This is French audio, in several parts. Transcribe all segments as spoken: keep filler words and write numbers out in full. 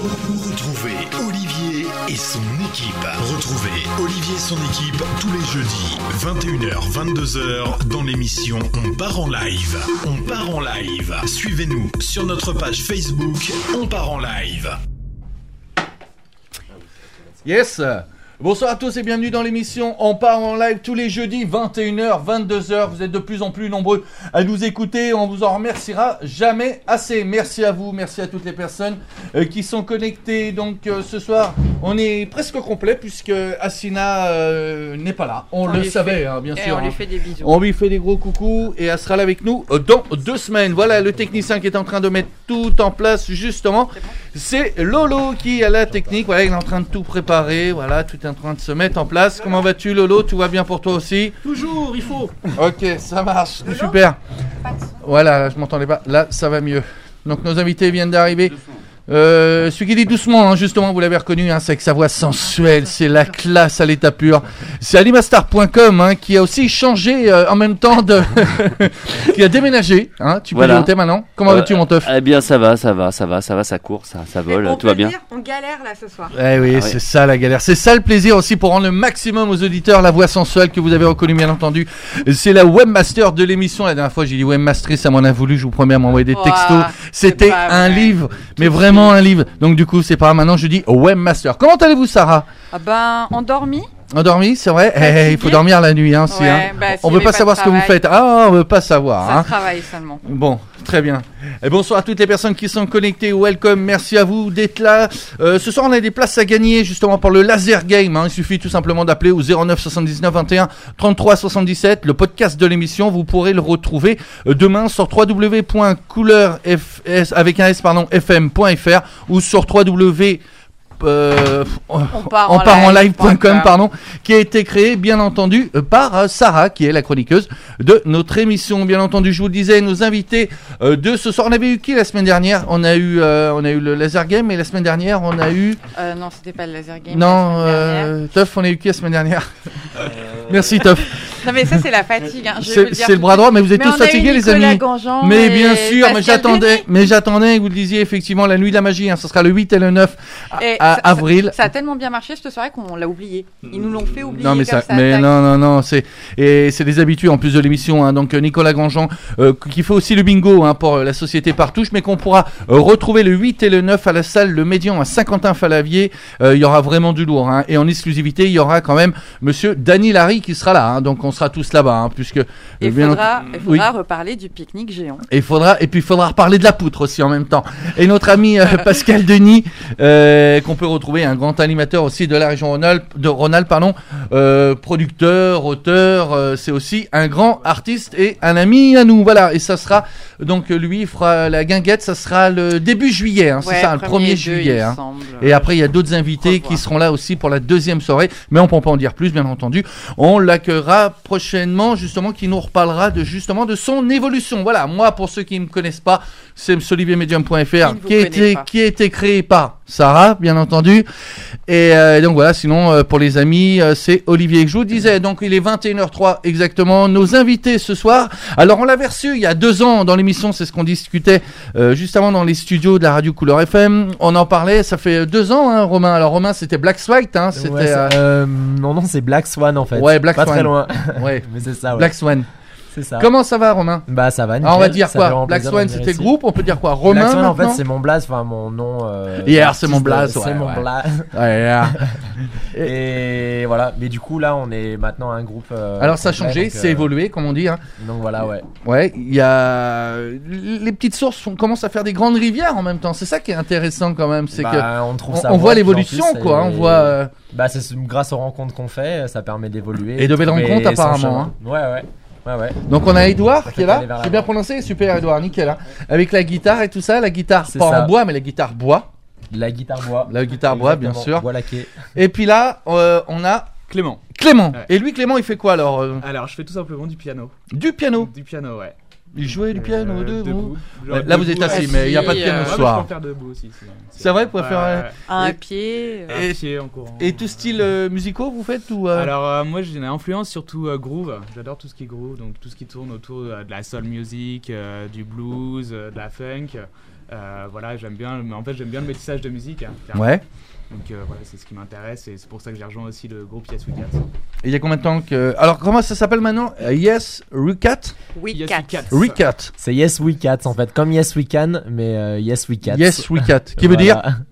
Retrouvez Olivier et son équipe. Retrouvez Olivier et son équipe tous les jeudis, vingt et une heures, vingt-deux heures, dans l'émission On part en live. On part en live. Suivez-nous sur notre page Facebook On part en live. Yes. Bonsoir à tous et bienvenue dans l'émission On part en live tous les jeudis, vingt et une heures, vingt-deux heures. Vous êtes de plus en plus nombreux à nous écouter. On vous en remerciera jamais assez. Merci à vous, merci à toutes les personnes euh, qui sont connectées. Donc euh, ce soir, on est presque complet puisque Assina euh, n'est pas là. On, on le savait, fait... hein, bien et sûr. On hein. lui fait des bisous. On lui fait des gros coucous et elle sera là avec nous euh, dans deux semaines. Voilà le technicien qui est en train de mettre tout en place justement. C'est, bon. C'est Lolo qui a la technique. Voilà, il est en train de tout préparer. Voilà, tout est en train de se mettre en place. Comment vas-tu, Lolo? Tout va bien pour toi aussi? Toujours, il faut. Ok, ça marche, super. Voilà, je m'entendais pas. Là, ça va mieux. Donc nos invités viennent d'arriver. Euh, celui qui dit doucement, hein, justement, vous l'avez reconnu, hein, c'est avec sa voix sensuelle, c'est la classe à l'état pur. C'est alimastar point com hein, qui a aussi changé euh, en même temps de, qui a déménagé. Hein, tu peux voilà. dire au thème maintenant. Comment euh, vas-tu, mon teuf? Eh bien, ça va, ça va, ça va, ça va, ça court, ça, ça vole, tout va bien. Dire, on galère là ce soir. Eh oui, ah, c'est oui. ça la galère. C'est ça le plaisir aussi pour rendre le maximum aux auditeurs la voix sensuelle que vous avez reconnue, bien entendu. C'est la webmaster de l'émission. La dernière fois, j'ai dit webmastrice, ça m'en a voulu. Je vous promets à m'envoyer des textos. Wow, C'était un vrai. livre, mais vraiment. un livre, donc du coup c'est pas maintenant je dis webmaster. Comment allez-vous, Sarah? Ah ben endormi. Endormi, c'est vrai. Eh, il faut dormir la nuit hein, aussi, ouais, hein. Bah, on veut pas savoir ce que vous faites. Ah, on veut pas savoir. Ça hein. travaille seulement. Bon, très bien. Et bonsoir à toutes les personnes qui sont connectées. Welcome, merci à vous d'être là. Euh, ce soir, on a des places à gagner justement pour le laser game. Hein. Il suffit tout simplement d'appeler au zéro neuf soixante-dix-neuf vingt et un trente-trois soixante-dix-sept. Le podcast de l'émission, vous pourrez le retrouver demain sur w w w point couleur f s avec un s pardon f m point f r ou sur w w w Euh, on part en, en live point com pardon, qui a été créé bien entendu par euh, Sarah qui est la chroniqueuse de notre émission. Bien entendu, je vous le disais, nos invités euh, de ce soir. On avait eu qui la semaine dernière? On a eu euh, on a eu le laser game et la semaine dernière on a eu euh, non c'était pas le laser game. Non, euh, Teuf, on a eu qui la semaine dernière? euh... Merci Teuf. Non mais ça c'est la fatigue. Hein. C'est, c'est le bras droit, mais vous êtes mais tous fatigués les amis. Gangeant mais bien sûr, mais j'attendais, mais j'attendais que vous le disiez effectivement la nuit de la magie. Hein, ce sera le huit et le neuf et à, ça, avril. Ça, ça a tellement bien marché cette soirée qu'on l'a oublié. Ils nous l'ont fait oublier. Non mais comme ça, ça mais non non non, c'est et c'est des habitués en plus de l'émission. Hein, donc Nicolas Grandjean euh, qui fait aussi le bingo hein, pour la société Partouche, mais qu'on pourra euh, retrouver le huit et le neuf à la salle Le Médian à Saint-Quentin-Falavier. Il euh, y aura vraiment du lourd. Hein, et en exclusivité, il y aura quand même Monsieur Dany Larry qui sera là. Hein, donc on sera tous là-bas. Hein, puisque il euh, faudra, il faudra oui. reparler du pique-nique géant. Et il faudra et puis il faudra reparler de la poutre aussi en même temps. Et notre ami euh, Pascal Denis euh, qu'on peut retrouver, un grand animateur aussi de la région Rhône-Alpes, de Rhône-Alpes pardon, euh, producteur, auteur, euh, c'est aussi un grand artiste et un ami à nous. Voilà, et ça sera donc lui il fera la guinguette, ça sera le début juillet, hein, ouais, c'est ça, le premier juillet. Hein. Semble, et après il y a d'autres invités qui seront là aussi pour la deuxième soirée, mais on peut pas en dire plus bien entendu. On l'accueillera prochainement justement qui nous reparlera de justement de son évolution. Voilà, moi pour ceux qui ne me connaissent pas, c'est olivier medium point f r qui a été qui a été créé par Sarah bien entendu. Et euh, donc voilà, sinon euh, pour les amis, euh, c'est Olivier. Je vous disais donc il est vingt et une heures zéro trois exactement. Nos invités ce soir. Alors on l'avait reçu il y a deux ans dans l'émission, c'est ce qu'on discutait euh, juste avant dans les studios de la radio Couleur F M. On en parlait, ça fait deux ans hein, Romain. Alors Romain, c'était Black Swan hein, c'était ouais, euh... Euh, non non, c'est Black Swan en fait. Ouais, Black pas Swan. Très loin. Ouais. Mais c'est ça ouais. Black Swan. C'est ça. Comment ça va Romain? Bah ça va nickel. Alors on va dire quoi? Black Swan c'était le groupe, on peut dire quoi? Romain Black Swan maintenant? en fait c'est mon blaze, enfin mon nom euh, hier c'est mon blaze, ouais, c'est ouais, mon ouais. blaze. Ouais, yeah. et, et voilà, mais du coup là on est maintenant un groupe euh, alors ça a changé, donc, c'est euh, évolué comme on dit hein. Donc voilà ouais. Ouais, il y a les petites sources on commence à faire des grandes rivières en même temps, c'est ça qui est intéressant quand même, c'est bah, que on, trouve on, ça on voit l'évolution plus, quoi, et... on voit euh... bah c'est grâce aux rencontres qu'on fait, ça permet d'évoluer et de belles rencontres apparemment hein. Ouais ouais. Ouais, ouais. Donc on a Edouard qui est là, j'ai bien prononcé, super Edouard, nickel hein. Avec la guitare et tout ça, la guitare c'est pas ça. En bois mais la guitare bois. La guitare bois. La guitare bois bien sûr. Bois laqué. Et puis là euh, on a Clément. Clément. Ouais. Et lui Clément il fait quoi alors euh... Alors je fais tout simplement du piano. Du piano. Du piano ouais. Il jouait du piano euh, debout. debout. Là debout, vous êtes assis, mais il n'y a pas de piano euh, ce soir. Ouais, je peux faire debout aussi. C'est, c'est vrai, vous pouvez ouais, faire ouais. un et, pied. Un et, pied en courant. Et tout style euh, musicaux, vous faites ou euh... Alors euh, moi j'ai une influence surtout euh, groove. J'adore tout ce qui est groove, donc tout ce qui tourne autour euh, de la soul music, euh, du blues, euh, de la funk. Euh, voilà, j'aime bien, mais en fait, j'aime bien le métissage de musique. Hein, clairement. Ouais. Donc euh, voilà, c'est ce qui m'intéresse et c'est pour ça que j'ai rejoint aussi le groupe Yes We Cat. Et il y a combien de temps que. Alors, comment ça s'appelle maintenant? Euh, Yes Recat We Yes Cat. We Cat. Recat. C'est Yes We Cat en fait, comme Yes We Can, mais euh, Yes We Cat. Yes Recat. Qui veut dire? Voilà.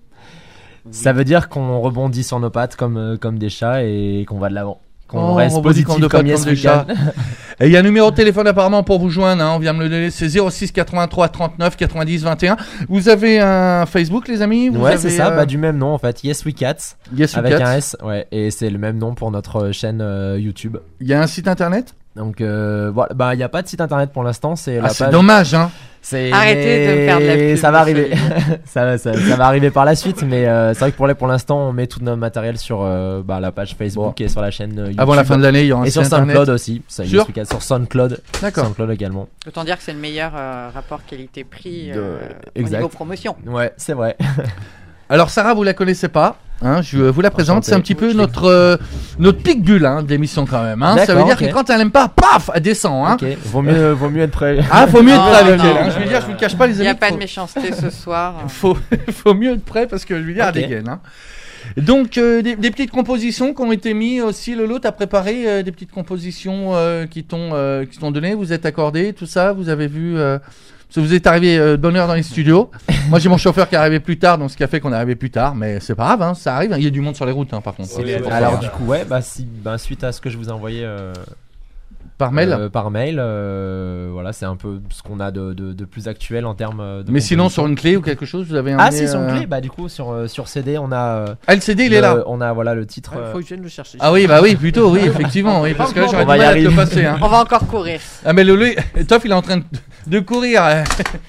Ça veut dire qu'on rebondit sur nos pattes comme, euh, comme des chats et qu'on va de l'avant. Qu'on Oh, reste on rebondit positif comme de comme, pattes Yes comme We des chats. Can. Et il y a un numéro de téléphone apparemment pour vous joindre, hein, on vient me le donner, c'est zéro six quatre-vingt-trois trente-neuf quatre-vingt-dix vingt et un. Vous avez un Facebook les amis? Vous Ouais, avez, c'est ça, euh, bah, du même nom en fait, Yes We Cat, Yes We avec Cat. un S, ouais, et c'est le même nom pour notre chaîne euh, YouTube. Il y a un site internet? Donc euh, voilà, bah il y a pas de site internet pour l'instant, c'est Ah, la c'est page. dommage, hein. C'est... Arrêtez de me faire de la pub, Ça va monsieur arriver. ça, ça, ça va arriver par la suite, mais euh, c'est vrai que pour, les, pour l'instant, on met tout notre matériel sur euh, bah, la page Facebook Bon. et sur la chaîne euh, YouTube. Avant la fin de l'année, il y aura un Et site sur internet. SoundCloud aussi. Ça, Sur Yes We Cat, sur SoundCloud. D'accord. SoundCloud également. Autant dire que c'est le meilleur euh, rapport qualité-prix De- euh, au exact. niveau promotion. Ouais, c'est vrai. Alors Sarah, vous la connaissez pas, hein, je vous la présente, Enchanté. c'est un petit peu notre euh, notre pitbull hein, d'émission quand même. Hein. Ça veut D'accord, dire ok. que quand elle aime pas, paf, elle descend. Hein. Ok, vaut mieux, vaut mieux être prêt. Ah, faut mieux être Non, prêt avec non. elle. Hein. Je veux dire, je vous le cache pas les Il amis. n'y a pas faut, de méchanceté ce soir. faut, faut mieux être prêt parce que je veux dire, Ok. elle dégaine. Hein. Donc euh, des, des petites compositions qui ont été mises aussi. Lolo, t'as préparé euh, des petites compositions euh, qui t'ont euh, qui t'ont donné. Vous êtes accordé, tout ça. Vous avez vu. Euh, parce que vous êtes arrivé euh, de bonne heure dans les studios. Moi j'ai mon chauffeur qui est arrivé plus tard, donc ce qui a fait qu'on est arrivé plus tard. Mais c'est pas grave, hein, ça arrive. Il y a du monde sur les routes, hein, par contre. Ouais, ouais, ouais. Alors du coup, ouais, bah, si, bah suite à ce que je vous ai envoyé euh, Par mail. euh, par mail, euh, voilà, c'est un peu ce qu'on a de, de, de plus actuel en termes de. Mais sinon composition. sur une clé ou quelque chose, vous avez un. Ah si, sur une clé, bah du coup sur euh, sur C D, on a. euh, Ah, le C D il le- est là. On a voilà le titre. Il euh, faut que je vienne le chercher. Ah oui, bah oui, plutôt, oui, effectivement, oui, parce que là j'aurais On du va y mal à te le arriver. passer. Hein. On va encore courir. Ah mais Lolo, Toff il est en train de, de courir. hein.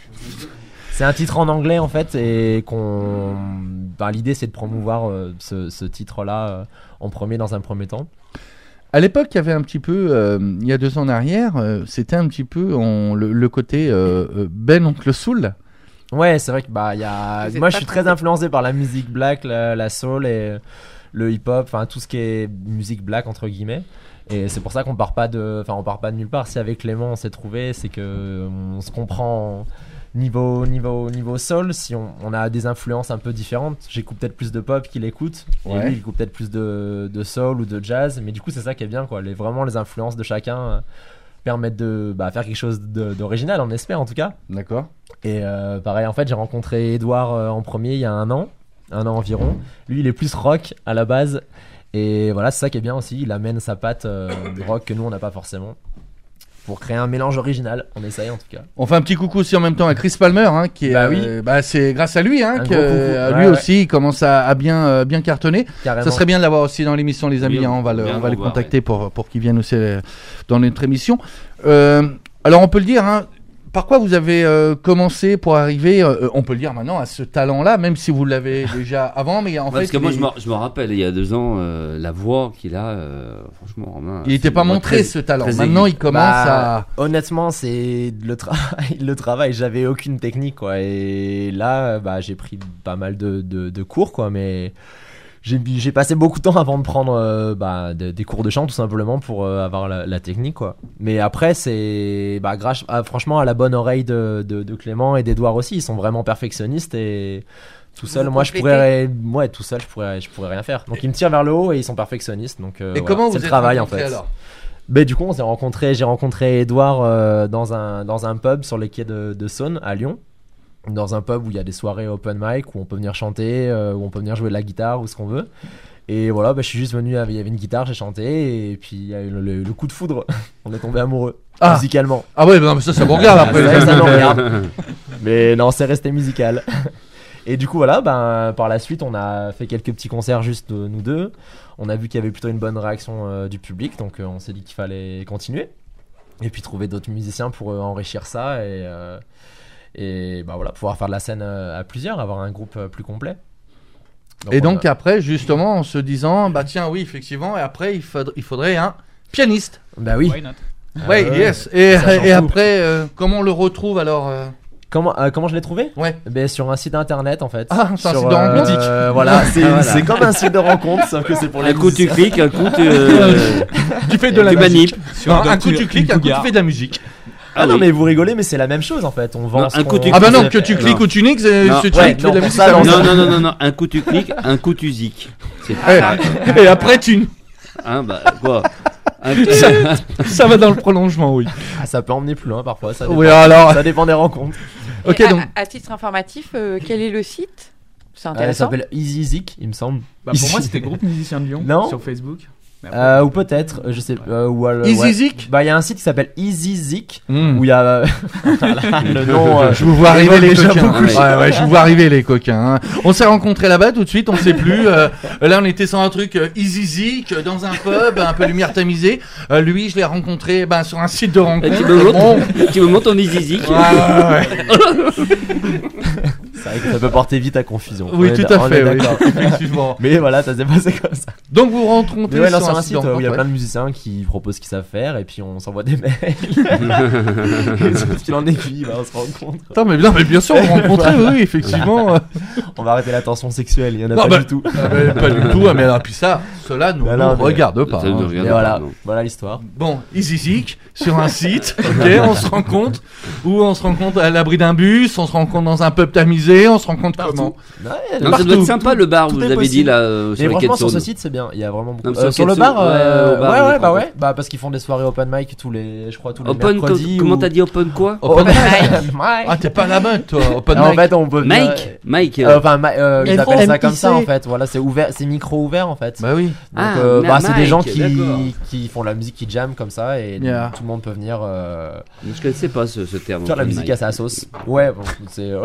C'est un titre en anglais en fait et qu'on. Bah, l'idée c'est de promouvoir euh, ce, ce titre-là euh, en premier dans un premier temps. À l'époque, il y avait un petit peu, euh, il y a deux ans en arrière, euh, c'était un petit peu on, le, le côté euh, euh, Ben Oncle Soul. Ouais, c'est vrai que bah il y a. Vous êtes Moi, je pas suis très trompé. influencé par la musique black, la, la soul et le hip-hop, enfin tout ce qui est musique black entre guillemets. Et c'est pour ça qu'on part pas de, enfin on part pas de nulle part. Si avec Clément on s'est trouvé, c'est que on se comprend niveau niveau niveau soul. Si on, on a des influences un peu différentes, j'écoute peut-être plus de pop qu'il écoute, Ouais. et lui il écoute peut-être plus de de soul ou de jazz. Mais du coup c'est ça qui est bien quoi. Les vraiment les influences de chacun euh, permettent de bah, faire quelque chose de- d'original, on espère en tout cas. D'accord. Et euh, pareil, en fait, j'ai rencontré Edouard euh, en premier il y a un an, un an environ. Lui, il est plus rock à la base. Et voilà, c'est ça qui est bien aussi. Il amène sa patte euh, rock que nous, on n'a pas forcément. Pour créer un mélange original, on essaye en tout cas. On fait un petit coucou aussi en même temps à Chris Palmer, hein, qui est, Bah oui. euh, bah c'est grâce à lui, hein, Un que gros coucou. euh, Ouais, lui ouais. aussi il commence à, à bien euh, bien cartonner. Carrément. Ça serait bien de l'avoir aussi dans l'émission, les amis. Oui, hein, on va le, bien on va le les voir, contacter pour pour qu'ils viennent aussi euh, dans notre émission. Euh, alors on peut le dire, hein, par quoi vous avez euh, commencé pour arriver, euh, on peut le dire maintenant, à ce talent-là, même si vous l'avez déjà avant, mais en Ouais, fait, parce que moi, il, je me, je me rappelle, il y a deux ans, euh, la voix qu'il a, euh, franchement, Romain, il c'est était pas une voix montré très- ce talent. très Maintenant, aiguë. il commence Bah, à. Honnêtement, c'est le travail. Le travail, j'avais aucune technique, quoi. Et là, bah, j'ai pris pas mal de, de, de cours, quoi. Mais j'ai, j'ai passé beaucoup de temps avant de prendre euh, bah, de- des cours de chant, tout simplement, pour euh, avoir la, la technique, quoi. Mais après, c'est bah, grâce, à, franchement, à la bonne oreille de, de, de Clément et d'Edouard aussi. Ils sont vraiment perfectionnistes et. Tout seul, Vous moi je complétez. pourrais, ouais, tout seul, je pourrais, je pourrais rien faire. Donc ils me tirent vers le haut et ils sont perfectionnistes. Donc euh, Et voilà, comment vous c'est êtes le travail en rencontrés, fait. alors Ben, du coup, on s'est rencontré, j'ai rencontré Edouard euh, dans, un, dans un pub sur les quais de, de Saône à Lyon. Dans un pub où il y a des soirées open mic, où on peut venir chanter, euh, où on peut venir jouer de la guitare ou ce qu'on veut. Et voilà, ben, je suis juste venu, il y avait une guitare, j'ai chanté, et puis il y a eu le, le- le coup de foudre. On est tombé amoureux, Ah. musicalement. Ah ouais, bah non, mais ça, ça vous regarde après. Ça, ça nous regarde. Mais non, c'est resté musical. Et du coup, voilà, ben, par la suite, on a fait quelques petits concerts juste euh, nous deux. On a vu qu'il y avait plutôt une bonne réaction euh, du public, donc euh, on s'est dit qu'il fallait continuer. Et puis trouver d'autres musiciens pour euh, enrichir ça et, euh, et bah, voilà, pouvoir faire de la scène euh, à plusieurs, avoir un groupe euh, plus complet. Et on donc a- après, justement, en se disant, bah tiens, oui, effectivement, et après, il faudrait, il faudrait un pianiste. Bah oui. Why not? Ah Ouais, ouais. yes. Et, Ça change et tout. après, euh, comment on le retrouve alors euh Comment, euh, comment je l'ai trouvé? Ouais. Ben, sur un site internet en fait. Ah, c'est un Sur, site de rencontre. euh, Voilà, c'est Ah, voilà. c'est comme un site de rencontre, sauf que c'est pour les Un coup tu musiciens. cliques, un coup tu, euh, Tu fais de la tu musique. manips. Non, un coup Docteur tu cliques, un coup tu Cougar. fais de la musique. Ah non, oui. mais vous rigolez, mais c'est la même chose en fait. On vend. Non, ce un qu'on- coup, tu Ah bah non, c'est- que tu non. cliques ou tu niques, c'est Non. tu Ouais, cliques, tu non, fais de la pour musique, ça, ça non, lance. Non, non, non, non, non, un coup tu cliques, un coup tu zik. C'est Ah, Et après tu hein, bah quoi un... ça va dans le prolongement, oui. Ah, ça peut emmener plus loin parfois. Ça dépend, Oui, alors. ça dépend des rencontres. Ok, Et à- donc. À, titre informatif, euh, quel est le site? C'est Euh, ça intéressant. s'appelle Easy Zik, il me semble. Bah, pour moi, c'était Groupe Musicien de Lyon Non. sur Facebook. Mais après- Euh, ou peut-être, euh, je sais. Euh, ou alors, Easy ouais. Zik Bah, il y a un site qui s'appelle Easy Zik Hmm. où il y a euh, voilà, le nom. euh, Je vous vois arriver les déjà coquins. beaucoup. Ouais, ouais, je vous vois arriver les coquins. hein. On s'est rencontrés là-bas tout de suite, on sait plus. euh, là, on était sur un truc euh, easy zik dans un pub, un peu lumière tamisée. Euh, lui, je l'ai rencontré ben, sur un site de Et rencontre. tu me Bon. montres, tu me montres ton easy zik. Ouais, ouais, ouais. C'est vrai que ça peut porter vite à confusion. Oui, On est tout d- à on fait, est oui, d'accord. effectivement. Mais voilà, ça s'est passé comme ça. Donc vous rencontrez Mais ouais, là, sur, sur un un site site de euh, où il y a rencontre, plein de musiciens qui proposent ce qu'ils savent faire et puis on s'envoie des mails. Et de fil en aiguille, bah, on se rencontre. Attends, mais bien, mais bien sûr, vous rencontrez, oui, effectivement. On va arrêter la tension sexuelle, il y en a Non, pas bah, du tout. Ah, mais pas du tout, ah, mais alors, puis ça, cela nous, Bah non, nous mais- regarde pas. Ça nous hein. regarde. Et voilà, non. voilà l'histoire. Bon, Easy Zik, sur un site, ok, on se rencontre, ou on se rencontre à l'abri d'un bus, on se rencontre dans un pub tamisé, on se rencontre comment? Ouais, Non, ça Partout. doit être sympa le bar, Tout vous est avez possible. dit là euh, sur Mais les franchement, sur ce Quetzals. site, c'est bien. Il y a vraiment beaucoup. Non, Euh, sur sur le Quetzals, bar, euh, ouais, au bar, ouais, il y a ouais, bah pas ouais. Bah parce qu'ils font des soirées open mic tous les, je crois tous les Open, mercredis. co- comment ou- t'as dit open quoi Open Open mic. mic. Ah, t'es pas là-bas, toi, open Non, en mic. fait, on peut. venir- Mike Mike Euh, euh, Enfin, ma- euh, ils M- appellent ça comme ça M I C. en fait. Voilà, c'est ouvert, c'est micro ouvert en fait. Bah oui. Donc, Ah, euh, mais bah, c'est des Mike, gens qui, d'accord. qui font la musique, qui jam comme ça et Yeah. tout le monde peut venir euh, je connaissais pas ce, ce terme. faire la open musique mic. à sa sauce. Ouais, bon, c'est. euh, Non,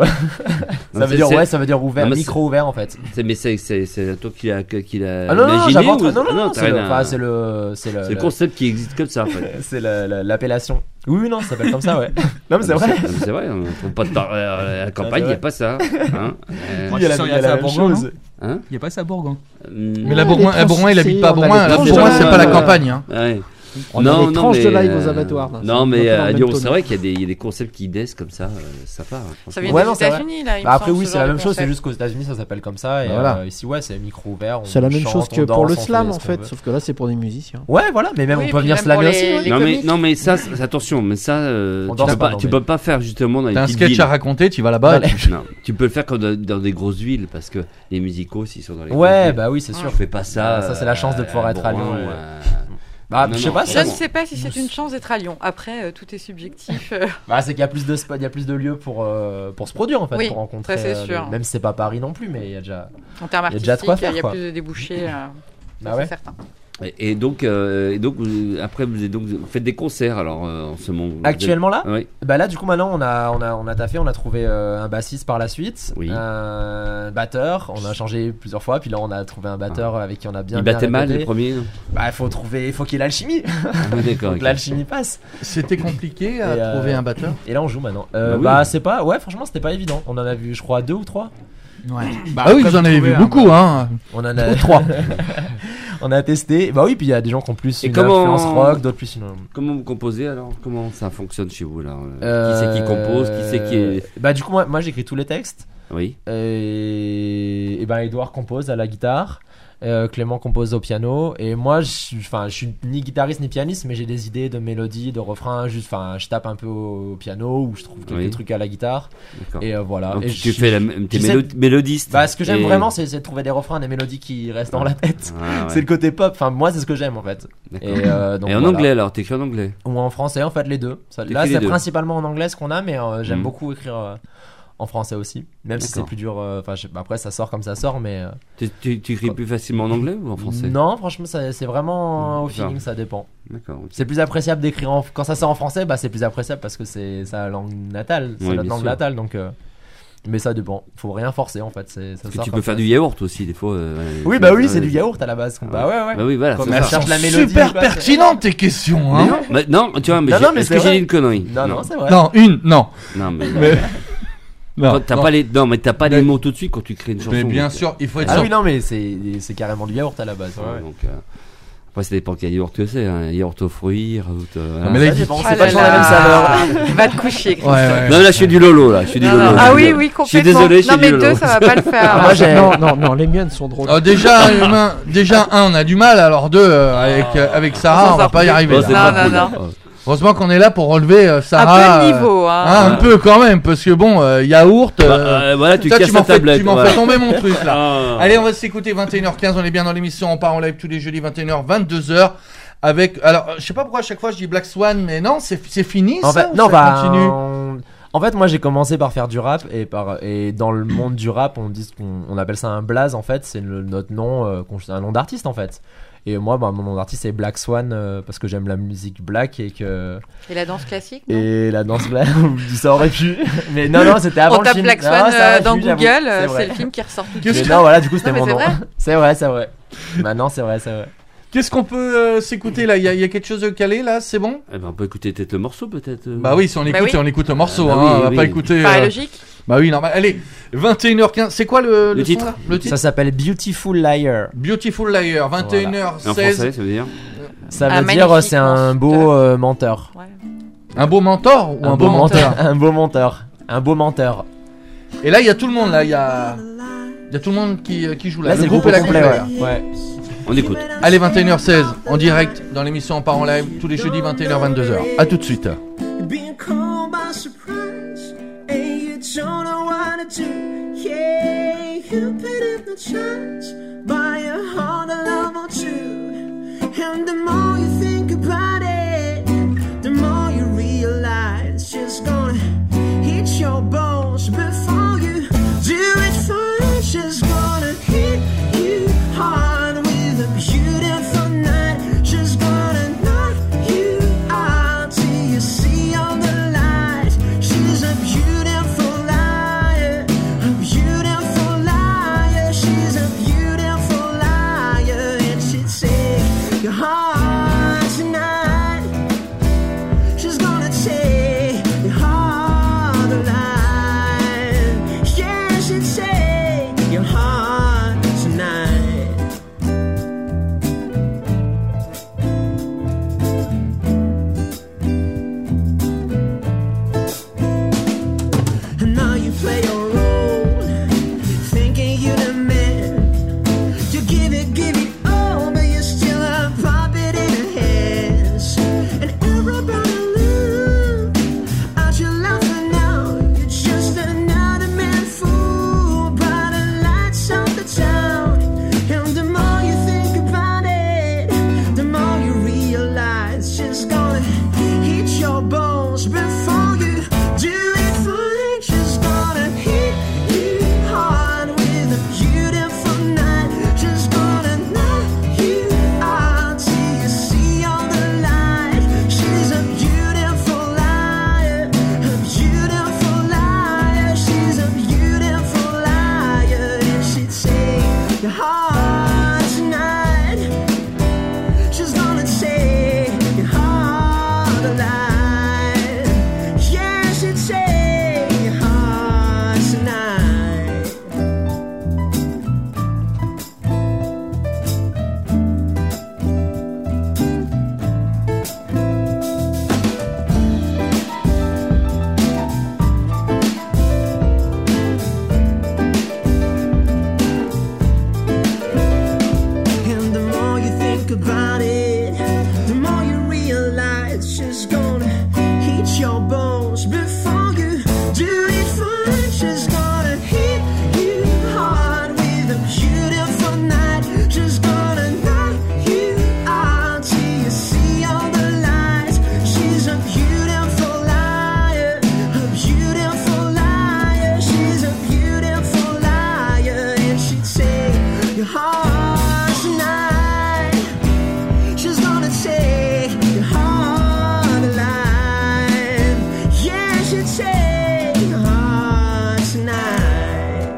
ça veut c'est- dire c'est- ouais, ça veut dire ouvert, Non, mais micro ouvert en fait. C'est mais c'est c'est c'est toi qui l'a qui l'a Ah non non, non, imaginé j'invente. ou- Non non Ah non, t'as c'est le, rien à- enfin, c'est le, c'est le, c'est le le- concept qui existe comme ça en fait. c'est la- la- l'appellation. Oui oui non, ça s'appelle comme ça ouais. Non mais c'est Ah, vrai. ah, mais C'est vrai, on trouve pas de par- euh, à la campagne, il n'y a pas ça. Hein Euh, Moi, Il y a je la, suis sûr, il y a il y a la ça à même Bourgoin, chose. hein Il y a pas ça à Bourgoin. Hum, Mais la les Bourgoin, trans- à Bourgoin, il habite c'est- pas à on a Bourgoin. des La tranches Bourgoin, de c'est live, pas la euh, campagne. Hein. Ouais. On a des tranches de live aux abattoirs, là. Non, C'est mais un peu dans à le Lyon, même c'est tonneau. vrai qu'il y, a des- il y a des concepts qui naissent comme ça, euh, sympa. hein, Ça franchement. vient Ouais, des non, c'est vrai. États-Unis là. il me Bah, après semble, oui, ce c'est la genre même de chose, c'est concept. juste qu'aux États-Unis ça s'appelle comme ça et Voilà. euh, ici ouais, c'est micro ouvert. on C'est la même chante, chose on que pour danse, le on slam fait en ce qu'on fait, veut. sauf que là c'est pour des musiciens. Ouais, voilà, mais même Oui, on et peut puis venir même slammer pour aussi. les- ouais. les Non mais, comiques. non mais ça, c'est- attention, mais ça, euh, On tu, danse peux pas, pas, non, tu mais- peux pas faire justement dans les T'as un petites sketch villes. à raconter, tu vas là-bas. Dans et tu- Non, tu peux le faire comme dans, dans des grosses villes parce que les musicos s'ils sont dans les grosses Ouais, villes. bah oui, c'est sûr. Tu fais pas ça. Ah, ça, c'est la chance de pouvoir être à Bourgoin Lyon, ou ouais. à- Bah, Non, je sais non, pas, Je ça, ne sais pas si c'est une chance d'être à Lyon. Après, euh, tout est subjectif. euh. bah, c'est qu'il y a plus de spots, il y a plus de lieux pour, euh, pour se produire en fait, Oui, pour rencontrer. ça, c'est euh, sûr. les- Même si c'est pas Paris non plus, mais il y a déjà. En termes Il y a déjà de artistiques, quoi il faire, y a quoi. plus de débouchés. euh, Bah ça, ouais. c'est certain. Et, et donc, euh, et donc vous- après, vous, êtes- donc, vous faites des concerts alors euh, en ce moment. vous Actuellement là êtes- Oui. Bah là, du coup, maintenant, on a, on a, on a taffé, on a trouvé euh, un bassiste par la suite, Oui. un batteur, on a changé plusieurs fois, puis là, on a trouvé un batteur avec qui on a bien. Ils bien battaient mal répété. les premiers. non Bah, il faut trouver, il faut qu'il y ait l'alchimie. Ah, D'accord. Faut ok. que l'alchimie passe. C'était compliqué à Et, euh, trouver un batteur. Et là, on joue maintenant. Euh, Bah oui. bah, c'est pas, ouais, franchement, c'était pas évident. On en a vu, je crois, deux ou trois. Ouais. Bah, Ah oui, après, vous en avez trouvez vu un- beaucoup, hein. On en a Trois. on a testé. Bah oui, puis il y a des gens qui ont plus Et une comment- influence rock, d'autres plus une. Comment vous composez alors Comment ça fonctionne chez vous là Euh, Qui c'est qui compose Qui c'est qui est... Bah du coup moi, moi j'écris tous les textes Oui. et, et ben Edouard compose à la guitare, euh, Clément compose au piano et moi je suis enfin je suis ni guitariste ni pianiste mais j'ai des idées de mélodies, de refrains, juste enfin je tape un peu au, au piano ou je trouve quelques Oui. trucs à la guitare D'accord. et euh, voilà. Donc Et tu je- fais la, m- tes j'essaie- mélo- mélodistes. Bah ce que j'aime Et- vraiment c'est, c'est de trouver des refrains, des mélodies qui restent dans la tête. Ah, ouais. C'est le côté pop. Enfin moi c'est ce que j'aime en fait. D'accord. Et, euh, donc, Et en voilà. anglais alors T'écris en anglais Ou en français, en fait, les deux. Ça- T'écris là, les c'est deux. principalement en anglais ce qu'on a, mais euh, j'aime Mhm. beaucoup écrire euh, en français aussi. Même si c'est D'accord. plus dur. euh, Enfin, je- après, ça sort comme ça sort, mais. euh, Tu, tu, tu écris plus facilement en anglais ou en français Non, franchement, ça- c'est vraiment Mhm, au d'accord. feeling, ça dépend. D'accord. ok. C'est plus appréciable d'écrire en... quand ça sort en français, bah c'est plus appréciable parce que c'est sa langue natale, c'est Oui, notre bien langue sûr. natale, donc. euh, Mais ça dépend. Faut rien forcer en fait. C'est, ça Parce que sort tu comme peux faire ça. du yaourt aussi des fois. euh, ouais, Oui, c'est- bah oui, ouais, c'est du ouais. yaourt à la base. Bah ouais, ouais. Bah oui, voilà. Comme c'est elle ça. cherche la mélodie. Super quoi, pertinentes tes questions, Mais hein. non, bah, non, tu vois, mais, Non, j'ai- non, mais est-ce c'est que j'ai vrai. dit une connerie Non, non, c'est vrai. Non, une, non. Non, mais, Mais. Non, Quand t'as non. pas les, non, mais t'as pas Mais- les mots tout de suite quand tu crées une chanson. Mais bien donc, sûr, il faut être Ah sûr. oui, non, mais c'est, c'est carrément du yaourt à la base. euh, ouais, ouais, ouais. donc, euh, après, ça dépend quel yaourt que c'est. Hein. Yaourt aux fruits, rajoute. Euh, Non, mais là, Ça il dit- dépend, Ah c'est là pas toujours la même là. saveur. Va te coucher, Ouais, Christophe. ouais. Non, là, je suis du lolo, là. Je suis du Non, lolo. non. je Ah suis oui, du- oui, Je suis complètement. désolé, je suis Non, mais du lolo. deux, ça va pas le faire. Ah, moi, j'ai- Non, non, non, les miennes sont drôles. Alors déjà, un, déjà un, on a du mal. Alors deux, euh, avec euh, avec Sarah, On on va s'en pas y sort arriver. Oh, là. c'est Non, pas non, cool. non. Oh. Heureusement qu'on est là pour relever euh, Sarah. Un peu le niveau, hein. hein, un peu quand même, parce que bon, euh, yaourt. Bah, euh, euh, voilà, tu toi, casses tu la m'en fais, tablette. tu m'en ouais. fais tomber mon truc là. Ah. Allez, on va s'écouter vingt et une heures quinze. On est bien dans l'émission. On part en live tous les jeudis vingt et une heures vingt-deux heures. Avec, alors, je sais pas pourquoi à chaque fois je dis Black Swan, mais non, c'est c'est fini En ça. fait, ou non, ça bah, continue. on- en fait, moi j'ai commencé par faire du rap et par et dans le monde du rap, on dit qu'on on appelle ça un blaze en fait, c'est le- notre nom, euh, qu'on- un nom d'artiste en fait. Et moi, bah, mon nom d'artiste c'est Black Swan euh, parce que j'aime la musique black et que Et la danse classique, non? et la danse black, ça aurait pu. Mais non, non, c'était avant On le tape film. Black Non, Swan ça euh, aurait dans pu, j'avoue, Google, c'est euh, vrai. c'est le film qui ressort tout de Qu'est-ce suite. Mais non, voilà, du coup c'était Non, mon mais nom. c'est vrai. C'est vrai, c'est vrai. Maintenant, c'est vrai, c'est vrai. Qu'est-ce qu'on peut euh, s'écouter là? Il y, a- il y a quelque chose de calé là, c'est bon? Eh ben, on peut écouter peut-être le morceau, peut-être. euh. Bah oui, si on Bah écoute, oui. on écoute le morceau, Ah, bah hein, oui, on va oui. pas écouter. Paraît euh, logique. Bah oui, normal. Allez, vingt et une heures quinze. C'est quoi le, Le son, titre là Le titre Ça s'appelle Beautiful Liar. Beautiful Liar, vingt et une heures Et en seize. français, ça veut dire Ça Un veut dire euh, magnifique c'est un beau menteur. euh, menteur. Ouais. Un beau mentor ou un, beau menteur? Un beau menteur. Un beau menteur. Et là, il y a tout le monde là, il y a. Il y a tout le monde qui, euh, qui joue là. Là, le c'est le groupe groupe est là complet, complet. ouais. ouais. On écoute. Allez, vingt et une heures seize, en direct dans l'émission On part en live tous les jeudis vingt et une heures vingt-deux heures. A tout de suite. Being caught by surprise, and you don't know what to do. Yeah, you've been hypnotized by a harder love or two. And the more you think about it, the more you realize it's just gonna hit your bones before you do it first. Just gonna hit you hard with a beautiful night. Just gonna knock you out till you see all the light. She's a beautiful liar, a beautiful liar. She's a beautiful liar, and she'd take your heart tonight. She's gonna take your heart alive. Yeah, she'd take your heart tonight. And now you play your role, thinking you're the man. You give it, give it all, but you still a puppet in her hands. And everybody look at you laughing now. You're just another man fool by the lights of the town. And the more you think about it, the more you realize she's gonna hit your bones before you do it fine. She's gonna hit you hard with a beautiful night. She's gonna knock you out till you see all the light. She's a beautiful liar, a beautiful liar. She's a beautiful liar, and she'd take your heart tonight. She's gonna take your heart alive. Yeah, she'd take your heart tonight. And the more you think about it, the more you realize she's gonna hit your bones before you do it fine. She's gonna hit you hard with a beautiful night. She's gonna knock you out till you see all the lights. She's a beautiful liar, a beautiful liar. She's a beautiful liar, and she'd take your heart tonight. She's gonna take your heart alive. Yeah, she'd take your heart tonight.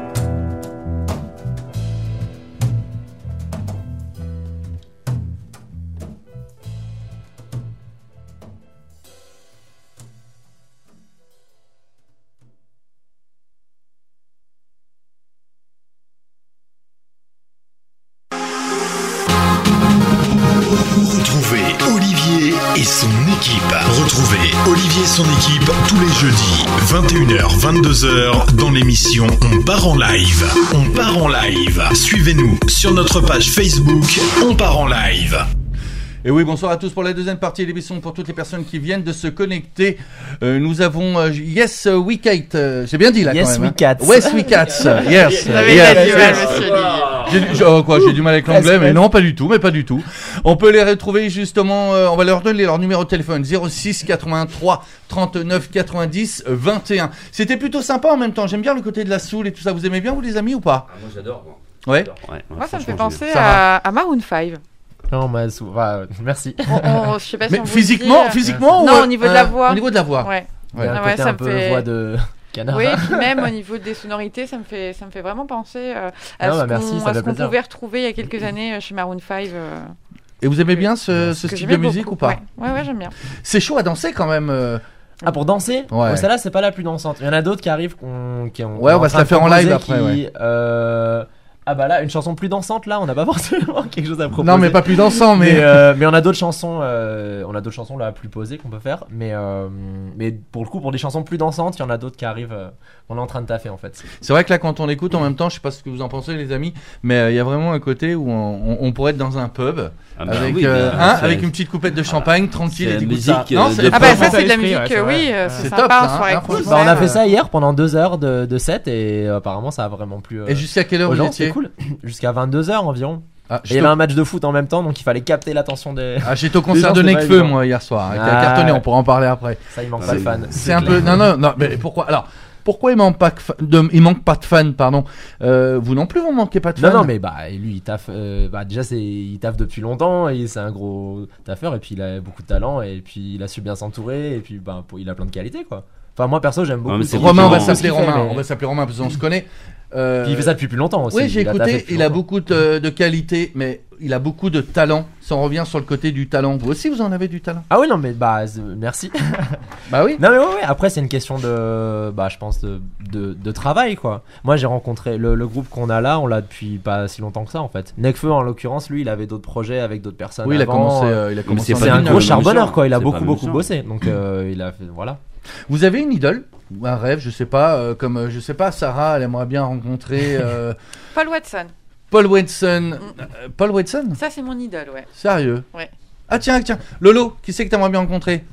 Retrouvez Olivier et son équipe. Retrouvez Olivier et son équipe tous les jeudis, vingt et une heures vingt-deux heures dans l'émission On part en live. On part en live. Suivez-nous sur notre page Facebook On part en live. Et oui, bonsoir à tous pour la deuxième partie de l'émission. Pour toutes les personnes qui viennent de se connecter, euh, nous avons euh, Yes We Cat. Euh, j'ai bien dit là Yes quand même. We hein. Cats. Yes We Cats. Yes. Vous avez yes, pas du mal, yes. monsieur Olivier. J'ai, oh, quoi, j'ai du mal avec l'anglais, mais non, pas du tout, mais pas du tout. On peut les retrouver justement, euh, on va leur donner leur numéro de téléphone, zéro six quatre-vingt-trois trente-neuf quatre-vingt-dix vingt et un. C'était plutôt sympa en même temps, j'aime bien le côté de la soul et tout ça. Vous aimez bien, vous les amis, ou pas? Ah, moi j'adore. Moi, Ouais. J'adore. ouais, ouais Moi, ça me fait franchement, penser Ça à, à Maroon five. Non, mais sou- bah, merci. On, on- je sais pas si Mais on vous physiquement, le dit, physiquement Non, ou, au niveau de la voix. Au niveau de la voix. Ouais. Il y a un Ah ouais, côté ça un me peu fait- voix de canard. Oui, puis même au niveau des sonorités, ça me fait, ça me fait vraiment penser euh, à Non, ce bah, merci, qu'on, ça à fait ce qu'on plaisir. pouvait retrouver il y a quelques années euh, chez Maroon five. euh, Et vous aimez bien ce, ce que style j'aimais de musique beaucoup. ou pas? Ouais, ouais, ouais, j'aime bien. C'est chaud à danser quand même. euh. Ah, pour danser Ouais. ouais. Celle-là, c'est pas la plus dansante. Il y en a d'autres qui arrivent. Qu'on, qui ont, Ouais, on est va en se train la de faire en live proposer après, qui, euh, Ah, bah là, une chanson plus dansante, là, on n'a pas forcément quelque chose à proposer. Non, mais pas plus dansant, mais. Mais, euh, mais on a d'autres chansons, euh, on a d'autres chansons là plus posées qu'on peut faire. Mais, euh, mais pour le coup, pour des chansons plus dansantes, il y en a d'autres qui arrivent. Euh, on est en train de taffer en fait. C'est vrai que là, quand on écoute en même temps, je sais pas ce que vous en pensez, les amis, mais euh, il y a vraiment un côté où on, on- on pourrait être dans un pub Ah bah avec, oui, euh, bah, hein, c'est- avec une petite coupette de champagne, tranquille, c'est et la t'écoutes musique, ça. euh, Non, de c'est Ah, bah, vraiment- ça, c'est de la l'esprit, musique, ouais, c'est euh, vrai. oui, euh, Ouais. c'est C'est sympa top, en hein, soirée hein, cool. franchement. Bah, on a ouais. fait ça hier pendant deux heures de, de set et euh, apparemment ça a vraiment plu. Euh, Et jusqu'à quelle heure aux vous gens, étiez? c'est cool. Jusqu'à vingt-deux heures environ. Ah, Et il y avait un match de foot en même temps donc il fallait capter l'attention des. Ah, j'étais au Les concert gens, de c'est pas Nekfeu, évident. moi, hier soir, qui a Ah, cartonné, ouais. on pourra en parler après. Ça, il manque Ah, pas de c'est- fans. C'est un peu. Non, non, non, mais pourquoi? Alors, pourquoi il manque pas, que fa- de... il manque pas de fans, pardon. Euh, vous non plus, vous manquez pas de fans. Non, non, mais bah, lui, il taffe. euh, bah, déjà, c'est, il taffe depuis longtemps et c'est un gros taffeur. Et puis, il a beaucoup de talent et puis, il a su bien s'entourer. Et puis, bah, pour- il a plein de qualités, quoi. Enfin, moi, perso, j'aime beaucoup. mais c'est son- Romain, on va différent. s'appeler ce qu'il fait, Romain. mais- On va s'appeler Romain parce qu'on se connaît. Euh, Puis il fait ça depuis plus longtemps aussi. Oui, j'ai Il a taffé écouté. depuis Il a longtemps. beaucoup de, de qualités, mais il a beaucoup de talent. Si on revient sur le côté du talent, vous aussi, vous en avez du talent. Ah oui, non, mais bah, c'est- merci. Bah oui. Non, mais ouais, ouais, après, c'est une question de. Bah, je pense de, de, de travail, quoi. Moi, j'ai rencontré le, le groupe qu'on a là, on l'a depuis pas si longtemps que ça, en fait. Nekfeu, en l'occurrence, lui, il avait d'autres projets avec d'autres personnes. Oui, il a avant, commencé. euh, euh, il a commencé. c'est en pas C'est un du vingt-neuf. gros même charbonneur, genre. quoi. Il a C'est beaucoup, pas le beaucoup même bossé. Donc, euh, il a fait. Voilà. Vous avez une idole ou un rêve, je sais pas, euh, comme euh, je sais pas, Sarah, elle aimerait bien rencontrer euh, Paul Watson. Paul Watson. Euh, Paul Watson. Ça, c'est mon idole, ouais. Sérieux? Ouais. Ah tiens, tiens. Lolo, qui c'est que t'aimerais bien rencontrer?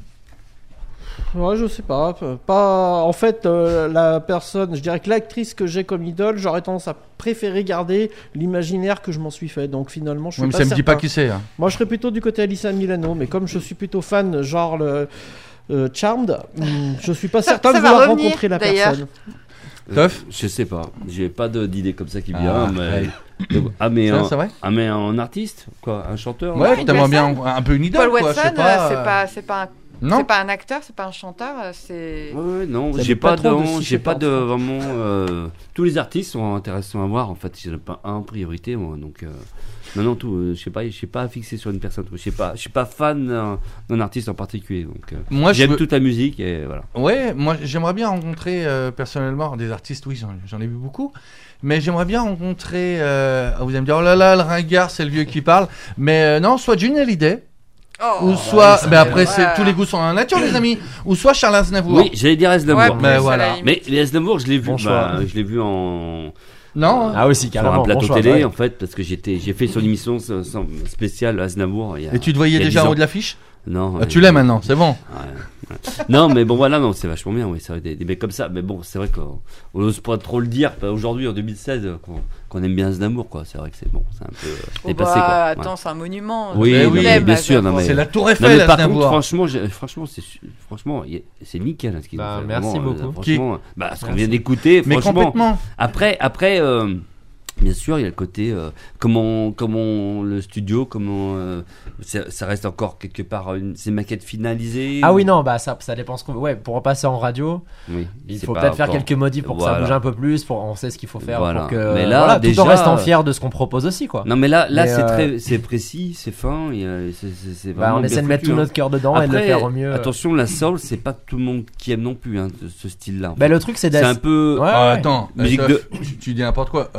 Ouais, je sais pas. p- Pas. En fait, euh, la personne, je dirais que l'actrice que j'ai comme idole, j'aurais tendance à préférer garder l'imaginaire que je m'en suis fait. Donc finalement, je suis Oui, mais pas ça me dit pas certain. qui c'est. hein. Moi, je serais plutôt du côté Alyssa Milano, mais comme je suis plutôt fan, genre le. euh, Charmed, hum, je suis pas Ça- certain ça de va vouloir revenir, rencontrer la d'ailleurs. personne. Toff? Je sais pas. J'ai pas de- d'idée comme ça qui Ah, vient. mais... Ah, mais, Ça, un... c'est vrai? ah, mais un artiste? Quoi? Un chanteur? Ouais, Paul t'aimerais bien Watson. un peu une idole, Paul quoi. je sais Watson, pas. euh, c'est euh, pas, c'est pas un, Non. c'est pas un acteur, c'est pas un chanteur, euh, c'est. Ouais, ouais, non, Ça j'ai doute pas, pas trop de, de si j'ai c'est pas pas de en vraiment. euh, tous les artistes sont intéressants à voir. En fait, il n'y en a pas un en priorité, moi. Donc, euh, non, non, tout. euh, je sais pas, je suis pas fixé sur une personne. Je sais pas, je suis pas fan d'un, d'un artiste en particulier. Donc, euh, Moi, je j'aime veux- toute la musique et voilà. Ouais, moi j'aimerais bien rencontrer euh, personnellement des artistes, oui, j'en, j'en ai vu beaucoup, mais j'aimerais bien rencontrer. Euh, vous allez me dire, oh là là, le ringard, c'est le vieux qui parle, mais euh, non, soit Johnny Hallyday, Oh. ou soit. Mais après, ouais. c'est, tous les goûts sont dans la nature, les amis, ou soit Charles Aznavour. Oui, j'allais dire Aznavour. Ouais, mais plus à la voilà. limite. Mais les Aznavour, je l'ai vu, Bon bah, choix. je l'ai vu en Non. Ah, aussi, sur carrément. un plateau bon choix, télé ouais. en fait, parce que j'étais, j'ai fait son émission s- s- spéciale Aznavour. Il y a, Et tu te voyais il y a déjà dix en ans. haut de l'affiche? Non. Ah, ouais. tu l'aimes maintenant, c'est bon. Ouais, ouais. Non, mais bon, voilà, non, c'est vachement bien, oui, c'est vrai, des, des mecs comme ça. Mais bon, c'est vrai qu'on on n'ose pas trop le dire bah, aujourd'hui, en deux mille seize, qu'on, qu'on aime bien Aznavour, quoi. C'est vrai que c'est bon, c'est un peu euh, Oh dépassé, bah, quoi. Ouais. attends, c'est un monument. Oui, Mais Je oui, l'aime, bien sûr, Aznavour. non, mais- C'est la Tour Non, Eiffel, mais par contre, Aznavour. franchement, j'ai- franchement, c'est, su- franchement, y a- c'est nickel hein, ce qu'ils Bah, ont fait. merci vraiment, euh, beaucoup. franchement, bah, ce qu'on Merci. vient d'écouter, Mais franchement. complètement. Après, après, euh, bien sûr, il y a le côté euh, comment, comment le studio, comment euh, ça, ça reste encore quelque part une, ces maquettes finalisées. Ah ou- oui, non, bah ça, ça dépend ce qu'on veut. Ouais, pour repasser en radio, Oui, il c'est faut pas peut-être faire encore- quelques modifs pour que ça Voilà. bouge un peu plus, pour on sait ce qu'il faut faire Voilà. pour que Mais là, voilà, déjà- tout en restant fier de ce qu'on propose aussi, quoi. Non, mais là, là, Mais, c'est euh, très, c'est précis, c'est fin, et, euh, c'est, c'est, c'est Bah, vraiment on essaie bien de mettre foutu, tout hein. notre cœur dedans et de le Après, faire au mieux. Attention, la soul, c'est pas tout le monde qui aime non plus hein, ce, ce style-là. en Bah fait. le truc c'est c'est d'être. un peu. Ouais, Ah, ouais. attends, Musique euh, de- Toff, tu, tu dis n'importe quoi. Euh, euh, c'est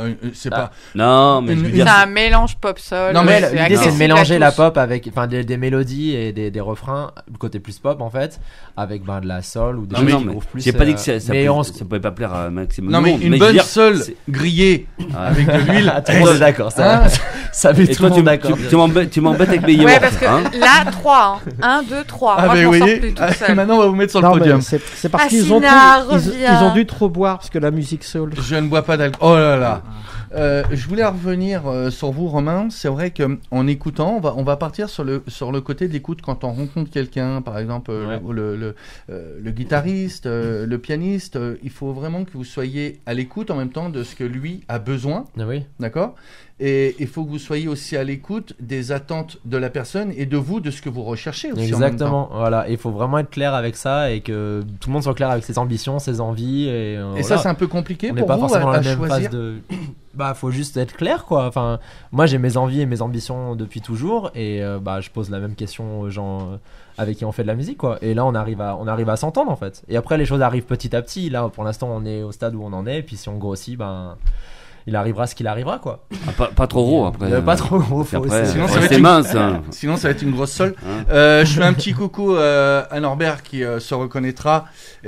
c'est Ah. pas. Non, mais je veux Une- dire, C'est un mélange pop-sol. Non, Non, mais mais c'est l'idée c'est de accessible mélanger à la tous. pop avec enfin des, des mélodies et des, des refrains, le côté plus pop en fait, avec ben de la soul ou des non, choses non, qui mais groovent plus. j'ai pas dit que euh, ça, ça, mais peut- on ça pouvait pas plaire à un maximum Non, de mais monde. une je veux bonne dire, seule c'est- grillée Ah. avec de l'huile. tout le monde est d'accord, ça, Hein ça met Et tout le toi, tu, monde d'accord. tu, tu m'embêtes, tu m'embêtes avec mes Ouais, yaourts, parce que hein. là, trois. Hein. un, deux, trois. Ah, Moi, ben je m'en vous sors voyez, plus toute ah, seule. maintenant on va vous mettre sur le Non, mais podium. c'est c'est parce qu'ils ont, Assina, trop- ils, reviens. ils ont dû trop boire parce que la musique soul. Je ne bois pas d'alcool. Oh là là. Euh, je voulais revenir euh, sur vous, Romain. C'est vrai que en écoutant, on va, on va partir sur le, sur le côté d'écoute quand on rencontre quelqu'un, par exemple euh, Ouais. le, le, euh, le guitariste, euh, le pianiste. euh, il faut vraiment que vous soyez à l'écoute en même temps de ce que lui a besoin, Ah oui. d'accord ? Et il faut que vous soyez aussi à l'écoute des attentes de la personne et de vous, de ce que vous recherchez aussi. En même temps. Exactement, voilà, il faut vraiment être clair avec ça et que tout le monde soit clair avec ses ambitions, ses envies et, euh, Et ça, voilà. c'est un peu compliqué On n'est pour pas vous forcément à, dans à la même choisir. phase de. Bah, faut juste être clair, quoi. Enfin, moi, j'ai mes envies et mes ambitions depuis toujours, et euh, bah, je pose la même question aux gens euh, avec qui on fait de la musique, quoi. Et là, on arrive à, on arrive à s'entendre, en fait. Et après, les choses arrivent petit à petit. Là, pour l'instant, on est au stade où on en est, et puis si on grossit, ben, il arrivera ce qu'il arrivera, quoi. Ah, pas, pas trop gros après. Euh, pas trop gros, Parce faut qu'après, aussi- Sinon, faut ça va rester être une- mince. Hein. Sinon, ça va être une grosse sol. Hein. Euh, je fais un petit coucou euh, à Norbert qui euh, se reconnaîtra.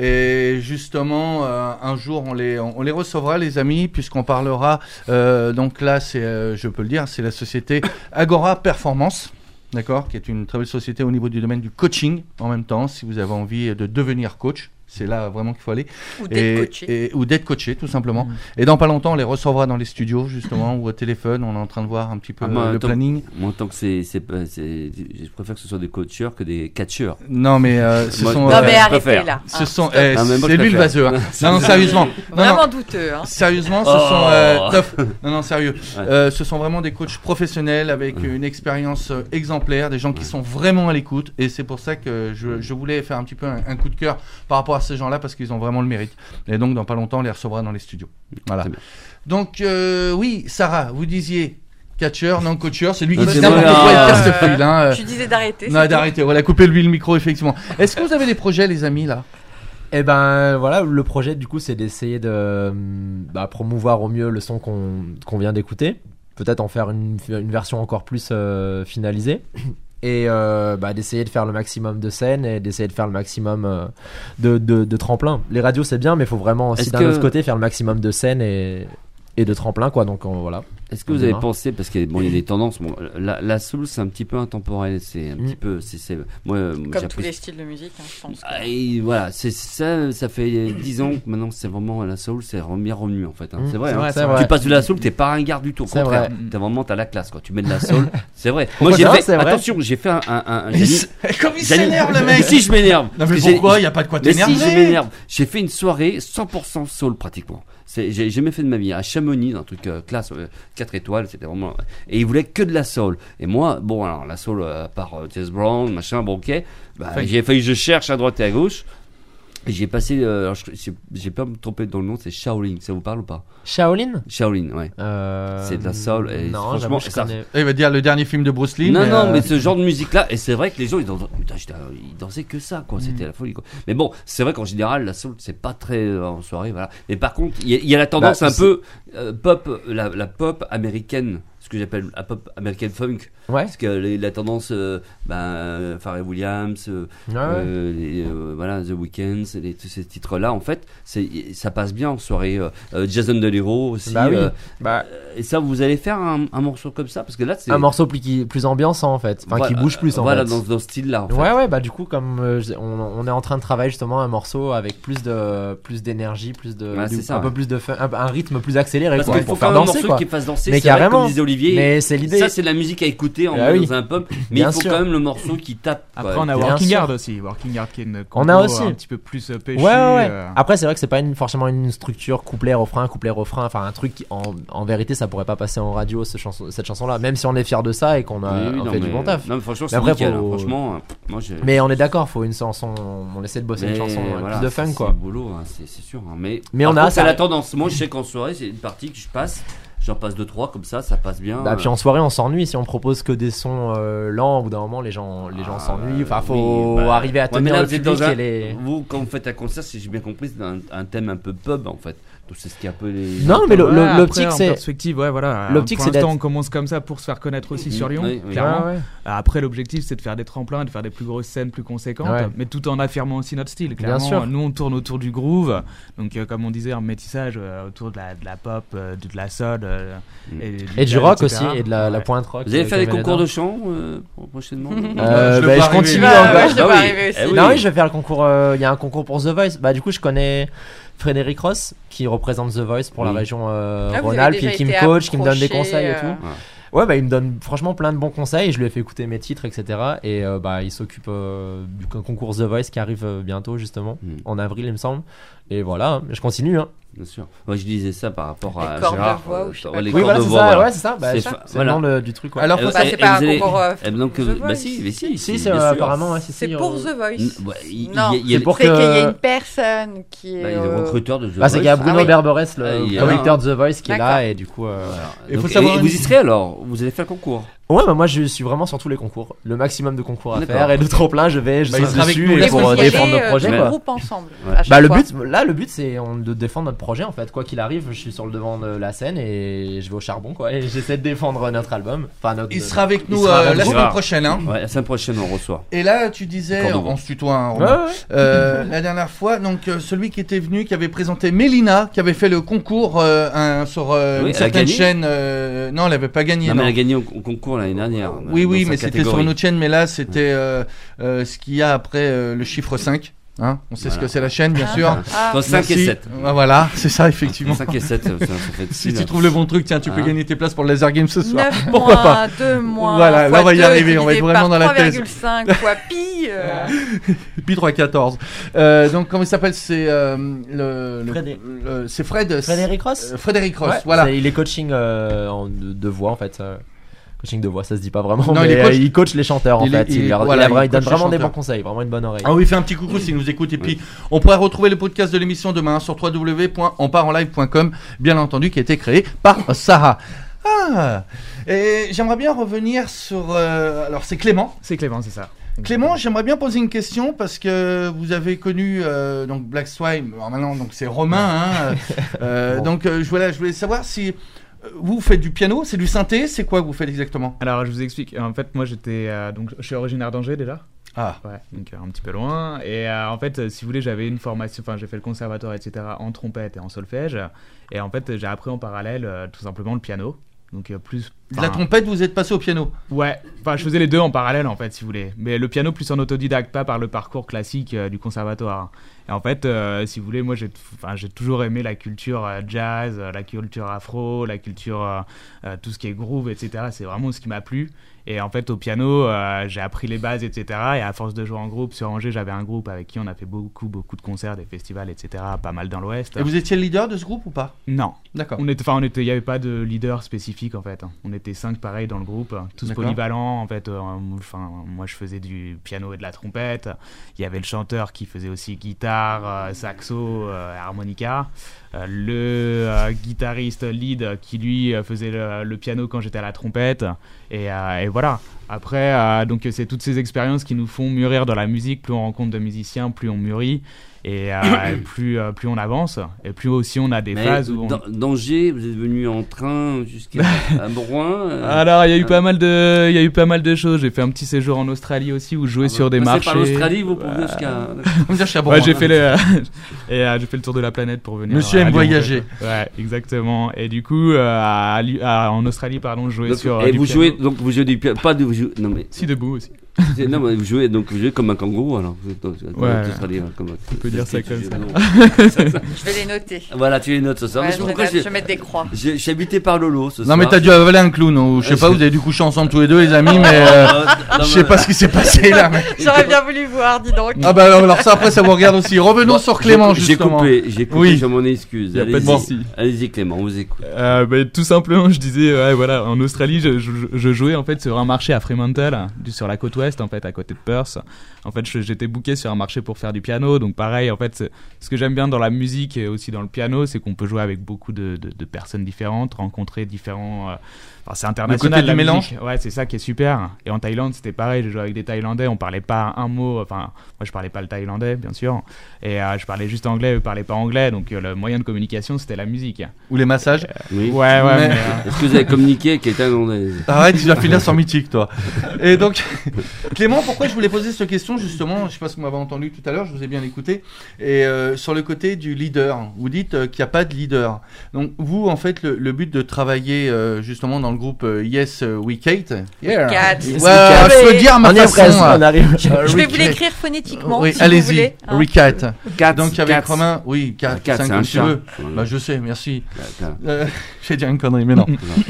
Et justement, euh, un jour, on les, on, on les recevra, les amis, puisqu'on parlera. euh, donc là, c'est, euh, je peux le dire, c'est la société Agora Performance. D'accord, qui est une très belle société au niveau du domaine du coaching en même temps, si vous avez envie de devenir coach. C'est là vraiment qu'il faut aller. Ou Et- d'être coaché. et- ou d'être coaché, tout simplement. Mhm. Et dans pas longtemps, on les recevra dans les studios, justement, ou au téléphone. On est en train de voir un petit peu Ah, moi, le tant- planning. Moi, tant que c'est, c'est, pas- c'est, je préfère que ce soit des coacheurs que des catcheurs. Non, mais euh, ce Moi, sont. je Non, euh, mais je arrêtez préfère. là. Ce hein. sont, Stop. eh, Ah, mais moi, je c'est lui le préfère. vaseux. Hein. Non, non, sérieusement. Non, Vraiment non, douteux. Hein. sérieusement, ce Oh. sont. euh, Toff. Non, non, sérieux. Ouais. Euh, ce sont vraiment des coachs professionnels avec Ouais. une expérience euh, exemplaire, des gens qui sont vraiment à l'écoute. Et c'est pour ça que je, je voulais faire un petit peu un, un coup de cœur par rapport à ces gens-là parce qu'ils ont vraiment le mérite. Et donc, dans pas longtemps, on les recevra dans les studios. Voilà. Très bien. Donc, euh, oui, Sarah, vous disiez catcheur, non coacheur, c'est lui qui Non, dit c'est n'importe moi, quoi, il euh, casse le fil. Hein. euh. Tu disais d'arrêter. Non, c'est d'arrêter, voilà, coupez-lui le micro, effectivement. Est-ce que vous avez des projets, les amis, là? Et ben voilà, le projet du coup c'est d'essayer de euh, bah, promouvoir au mieux le son qu'on qu'on vient d'écouter, peut-être en faire une, une version encore plus euh, finalisée, et euh, bah, d'essayer de faire le maximum de scènes et d'essayer de faire le maximum euh, de, de, de tremplins. Les radios c'est bien, mais il faut vraiment aussi Est-ce d'un que- autre côté faire le maximum de scènes et, et de tremplins, quoi. Donc on- voilà. Est-ce que On vous avez démarre. pensé, parce qu'il y a, bon, il y a des tendances, bon, la, la soul c'est un petit peu intemporel, c'est un Mm. petit peu, c'est, c'est, moi, euh, Comme tous j'apprécie- les styles de musique, hein, je pense. que- Ah, et voilà, c'est ça, ça fait dix ans que maintenant c'est vraiment la soul, c'est bien revenu en fait. Hein. Mm, c'est vrai. c'est hein. vrai, c'est c'est vrai. Tu passes de la soul, t'es pas ringard du tout. Au C'est contraire, vrai. t'es vraiment t'as la classe quoi. Tu mets de la soul, c'est vrai. Pourquoi Moi j'ai ça, fait, c'est vrai attention, j'ai fait un, un, un- Il j'ai s- mis- Comme il j'ai mis- s'énerve, le Mais mec! si je m'énerve. Non, Parce mais que j'ai- pourquoi? Il n'y a pas de quoi Mais si t'énerver. je m'énerve, j'ai fait une soirée cent pour cent soul pratiquement. C'est, j'ai jamais fait de ma vie à Chamonix, un truc euh, classe euh, quatre étoiles, c'était vraiment. Et ils voulaient que de la soul. Et moi, bon alors la soul euh, par euh, James Brown, machin, bon ok. Bah, Enfin, j'ai failli que je cherche à droite et à gauche. Et j'ai passé, euh, alors, je- j'ai, j'ai pas me tromper dans le nom, c'est Shaolin. Ça vous parle ou pas? Shaolin Shaolin, ouais. euh, C'est de la soul et non, franchement, j'avoue, je ça- connais- Eh, Il va dire le dernier film de Bruce Lee. non, non, euh, mais ce genre de musique-là, et c'est vrai que les gens, ils, dansaient, putain, j'étais- ils dansaient que ça, quoi. C'était la folie, quoi. Mais bon, c'est vrai qu'en général, la soul, c'est pas très euh, en soirée, voilà. Mais par contre, il y, a- il y a la tendance Bah, un c'est- peu euh, pop, la, la pop américaine, ce que j'appelle la pop américaine funk. Ouais. Parce que les- la tendance, euh, ben, euh, Pharrell Williams, euh, Ouais, ouais. euh, les, euh, voilà, The Weeknd, les- tous ces titres-là, en fait, c'est, ça passe bien en soirée. euh, euh, Jason Derulo aussi. Bah oui. euh, Bah, et ça, vous allez faire un, un morceau comme ça, parce que là, c'est un morceau plus, qui, plus ambiançant en fait, enfin qui voilà, bouge plus en voilà, fait. dans, dans ce style-là. En fait. Ouais ouais bah du coup comme euh, je- on, on est en train de travailler justement un morceau avec plus de plus d'énergie, plus de Ouais, du- c'est ça, un ouais. peu plus de fun, un, un rythme plus accéléré Parce quoi, qu'il faut pour faire faire un danser morceau quoi. qui fasse danser. Mais c'est vrai, carrément. comme disait Olivier. Mais c'est l'idée. Ça, c'est de la musique à écouter en Ah oui. dans un pub. Mais Bien il faut sûr. quand même le morceau qui tape. quoi. Après, on a Bien Working sûr. Hard aussi. Working Hard qui est une On a compo aussi. un petit peu plus euh, péchu. Ouais, ouais, ouais. euh, Après, c'est vrai que c'est pas une, forcément une structure couplet refrain couplet refrain. Enfin, un truc qui, en, en vérité, ça pourrait pas passer en radio ce chanson, cette chanson-là. Même si on est fier de ça et qu'on a Oui, oui, on non, fait mais- du bon taf. Non, mais franchement, Mais c'est après, nickel. faut- hein. Franchement, euh, moi, j'ai. Mais on est d'accord, faut une chanson. On essaie de bosser Mais une chanson avec voilà, plus de c'est- fun c'est quoi. le boulot, hein, c'est c'est sûr. hein. Mais, Mais par on a- contre, c'est ça- la tendance. Moi, je sais qu'en soirée, c'est une partie que je passe. J'en passe deux trois comme ça, ça passe bien. Bah, puis en soirée, on s'ennuie si on propose que des sons euh, lents. Au bout d'un moment, les gens, les gens Ah, s'ennuient. Enfin, oui, faut bah, arriver à ouais, mais tenir là, le vous êtes public dans un- et les. Vous, quand vous faites un concert, si j'ai bien compris, c'est un, un thème un peu pub en fait. C'est ce qui est un peu les. Non, mais le- Ouais, le- après, l'optique, en c'est. perspective, ouais, voilà. L'optique, Pour c'est l'instant, d'être- on commence comme ça pour se faire connaître aussi sur Lyon, Oui, oui. clairement. Ouais, ouais. Après, l'objectif, c'est de faire des tremplins, de faire des plus grosses scènes plus conséquentes, Ouais. mais tout en affirmant aussi notre style. Bien Clairement, sûr. nous, on tourne autour du groove. Donc, euh, comme on disait, un métissage euh, autour de la, de la pop, euh, de, de la soul. euh, Mm. et, Et du jazz, rock et aussi, cetera. et de la, la Ouais. pointe rock. Vous allez euh, faire des qu'il y avait concours de là-dedans. chant euh, pour- prochainement Euh, Je le bah, vois je continue arriver. Ouais, encore. ouais, je Ah vais oui. arriver aussi. Eh oui. Non, oui, je vais faire le concours. euh, Il y a un concours pour The Voice. Bah, du coup, je connais Frédéric Ross qui représente The Voice pour la Oui. région euh, Ah, vous avez Rhône-Alpes déjà et qui me été coach, qui me donne des approché, conseils et euh, tout. Ouais, bah, il me donne franchement plein de bons conseils. Je lui ai fait écouter mes titres, et cetera. Et euh, bah, il s'occupe euh, du concours The Voice qui arrive euh, bientôt, justement, Mm. en avril, il me semble. Et voilà, hein, je continue. Hein. Bien sûr. Moi, je disais ça par rapport à Les cordes de Gérard. voix euh, ou je sais ouais, pas les quoi. Oui, cordes voilà, de c'est voix, ça. voilà. Ouais, c'est ça. Bah, C'est c'est fa- c'est voilà. le nom de- du truc. Ouais. Alors, Eh, faut Bah, eh, c'est pas vous un allez- concours. euh, eh, donc, euh, The bah Voice. si, mais si. si, si, c'est bien euh, sûr. apparemment. Ouais, si, C'est si, pour euh, The Voice. N- ouais, il- Non, il y a- il y a- c'est pour C'est qu'il y a que- une personne qui est. bah, il est euh, recruteur de The Bah, c'est qu'il y a Voice. Bruno Ah oui. Berberès, le Ah, il y a- producteur de The Voice, qui est là. D'accord. Et du coup. euh, Voilà. Il faut Donc, savoir et une- vous y serez alors. Vous allez faire le concours. Ouais, bah moi je suis vraiment sur tous les concours. Le maximum de concours à D'accord. faire et de tremplin, je vais, je Bah, il suis sera avec dessus nous, et là, Et pour vous euh, tirez, défendre nos euh, projets. deux Quoi. groupes ensemble. Ouais. à chaque Bah le fois. but, là le but c'est on- de défendre notre projet en fait. Quoi qu'il arrive, je suis sur le devant de la scène et je vais au charbon quoi. Et j'essaie de défendre notre album. Enfin notre. Il sera avec il nous sera euh, avec la nous. semaine prochaine. Hein. Ouais, la semaine prochaine, on reçoit. Et là, tu disais, Cordes de voix. on se tutoie, hein, Ouais, Romain. ouais. Euh, la dernière fois, donc euh, celui qui était venu, qui avait présenté Mélina, qui avait fait le concours euh, un- sur euh, Oui, une elle a certaine gagné. chaîne. euh, non, elle avait pas gagné. Non, mais non. elle a gagné au, au concours l'année dernière. Oui, dans oui, sa mais c'était catégorie. sur une autre chaîne, mais là, c'était euh, euh, ce qu'il y a après euh, le chiffre cinq. Hein, on sait Voilà. ce que c'est la chaîne, bien Ah. sûr. Ah, Entre cinq et Merci. sept. Ah, voilà, c'est ça, effectivement. cinq et sept, ça, ça fait Si six, tu là. trouves le bon truc, tiens, tu peux Hein. gagner tes places pour le Laser Game ce soir. neuf Pourquoi moins pas deux moins. Voilà, là, fois on va y deux arriver, on va être divisé vraiment par dans la thèse. trois virgule cinq fois pi. euh, Pi trois quatorze. Euh, donc, comment il s'appelle? C'est euh, le, le- Frédé- le- c'est Fred. Frédéric Ross. euh, Frédéric Ross, Ouais, voilà. c'est- Il est coaching euh, en- de, de voix en fait. euh, Coaching de voix, ça se dit pas vraiment. Non, mais il est euh, coach- il coach les chanteurs en il est- fait. il Il, est- leur- voilà, il a- il il donne coach les vraiment des bons chanteurs. conseils, vraiment une bonne oreille. Ah oui, fait un petit coucou s'il nous écoute. Et puis, on pourra retrouver le podcast de l'émission demain sur w w w point on part en live point com, bien entendu, qui a été créé par Sarah. Ah, et j'aimerais bien revenir sur. euh, alors, c'est Clément. C'est Clément, c'est ça. Clément, j'aimerais bien poser une question parce que vous avez connu euh, donc Black Swine. Alors maintenant, donc c'est Romain. Hein, euh, Bon. Donc, euh, je voulais, je voulais savoir si euh, vous faites du piano, c'est du synthé, c'est quoi que vous faites exactement? Alors, je vous explique. En fait, moi, j'étais. euh, donc, je suis originaire d'Angers déjà. Ah, Ouais, donc euh, un petit peu loin. Et euh, en fait, euh, si vous voulez, j'avais une formation, enfin j'ai fait le conservatoire, et cetera, en trompette et en solfège. Et en fait, j'ai appris en parallèle euh, tout simplement le piano. Donc euh, plus. de la enfin, trompette, vous êtes passé au piano. Ouais, enfin je faisais les deux en parallèle en fait, si vous voulez. Mais le piano plus en autodidacte, pas par le parcours classique euh, du conservatoire. Et en fait, euh, si vous voulez, moi j'ai, enfin j'ai toujours aimé la culture euh, jazz, euh, la culture afro, la culture euh, euh, tout ce qui est groove, et cetera. C'est vraiment ce qui m'a plu. Et en fait, au piano, euh, j'ai appris les bases, et cetera. Et à force de jouer en groupe sur Angers, j'avais un groupe avec qui on a fait beaucoup, beaucoup de concerts, des festivals, et cetera. Pas mal dans l'Ouest. Et vous étiez le leader de ce groupe ou pas? Non, D'accord. on était, enfin, on était, il y avait pas de leader spécifique en fait. On était cinq pareils dans le groupe, tous D'accord. polyvalents en fait. euh, Enfin, moi je faisais du piano et de la trompette. Il y avait le chanteur qui faisait aussi guitare, euh, saxo, euh, harmonica. Euh, le euh, guitariste lead qui lui euh, faisait le, le piano quand j'étais à la trompette. Et, euh, et voilà. Après, euh, donc c'est toutes ces expériences qui nous font mûrir dans la musique. Plus on rencontre de musiciens, plus on mûrit. Et euh, plus, euh, plus on avance, et plus aussi on a des Mais phases où on... dans- d'Angers, vous êtes venu en train jusqu'à à Brouin. euh, Alors, il y a eu euh, pas mal de, il y a eu pas mal de choses. J'ai fait un petit séjour en Australie aussi où je jouais ah, sur vous des passez marchés. par l'Australie, vous pouvez jusqu'à. On me dire, je suis à Ouais, Bourgoin. j'ai fait le, et euh, j'ai fait le tour de la planète pour venir. Monsieur à aime Lyon, voyager. en fait. Ouais, exactement. Et du coup, euh, à, Lu- à- en Australie, pardon, je jouais Donc, sur. euh, et du vous piano. jouez donc vous jouez du piano, pas de vous jouez, non mais Si debout aussi. c'est- non mais vous jouez donc vous jouez comme un kangourou alors vous êtes dans- dans Ouais. l'Australie, hein, comme On peut dire ça c'est- comme c'est- ça. non. Je vais les noter. Voilà, tu les notes ce soir. Ouais, Mais c'est je, vais pourquoi mettre, j'ai- je vais mettre des croix. j'ai- je suis habité par Lolo ce Non, soir. mais t'as dû avaler un clown, ou je sais Ouais, pas, je- vous avez dû coucher ensemble tous les deux, les amis, mais euh, je sais pas ce qui s'est passé là. Mais... J'aurais bien voulu voir, dis donc. Ah bah alors ça après ça vous regarde aussi. Revenons sur Clément J'ai- J'ai justement. coupé, j'ai coupé, Oui. je m'en excuse. Y a pas de Allez-y, souci. allez-y Clément, on vous écoute. Euh, bah, tout simplement, je disais, ouais, voilà, en Australie, je, je, je jouais en fait sur un marché à Fremantle, du- sur la côte ouest Southwest en fait, à côté de Perth. En fait, je- j'étais booké sur un marché pour faire du piano, donc pareil. En fait, c'est- ce que j'aime bien dans la musique et aussi dans le piano, c'est qu'on peut jouer avec beaucoup de, de, de personnes différentes, rencontrer différents. Euh, enfin, c'est international. du la mélange. musique. Ouais, c'est ça qui est super. Et en Thaïlande, c'était pareil. J'ai joué avec des Thaïlandais, on parlait pas un mot. Enfin, moi, je parlais pas le thaïlandais, bien sûr, et euh, je parlais juste anglais. Eux parlaient pas anglais, donc euh, le moyen de communication, c'était la musique. Ou les massages. Oui. Ouais, ouais. Mais- mais, euh, Est-ce que vous avez communiqué avec les Thaïlandais? Arrête, tu vas finir sur Mythique, toi. Et donc, Clément, pourquoi je voulais poser cette question, justement, je sais pas si vous m'avez entendu tout à l'heure, je vous ai bien écouté, et euh, sur le côté du leader, vous dites euh, qu'il n'y a pas de leader. Donc, vous, en fait, le, le but de travailler, euh, justement, dans le groupe euh, Yes euh, We Kate. Yeah. Kate. Ouais, Yes, je peux le dire à ma On y est façon. presque, euh, on arrive. euh, Je vais vous Recate. l'écrire phonétiquement. Oui, si vous allez-y, voulez, hein. Recate. Cat, Donc, avec Cat. Romain, oui, Cat, Cat, cinq c'est comme un tu chat. veux. Ouais. Bah, je sais, merci. Cat. Euh, J'ai dit une connerie, mais non.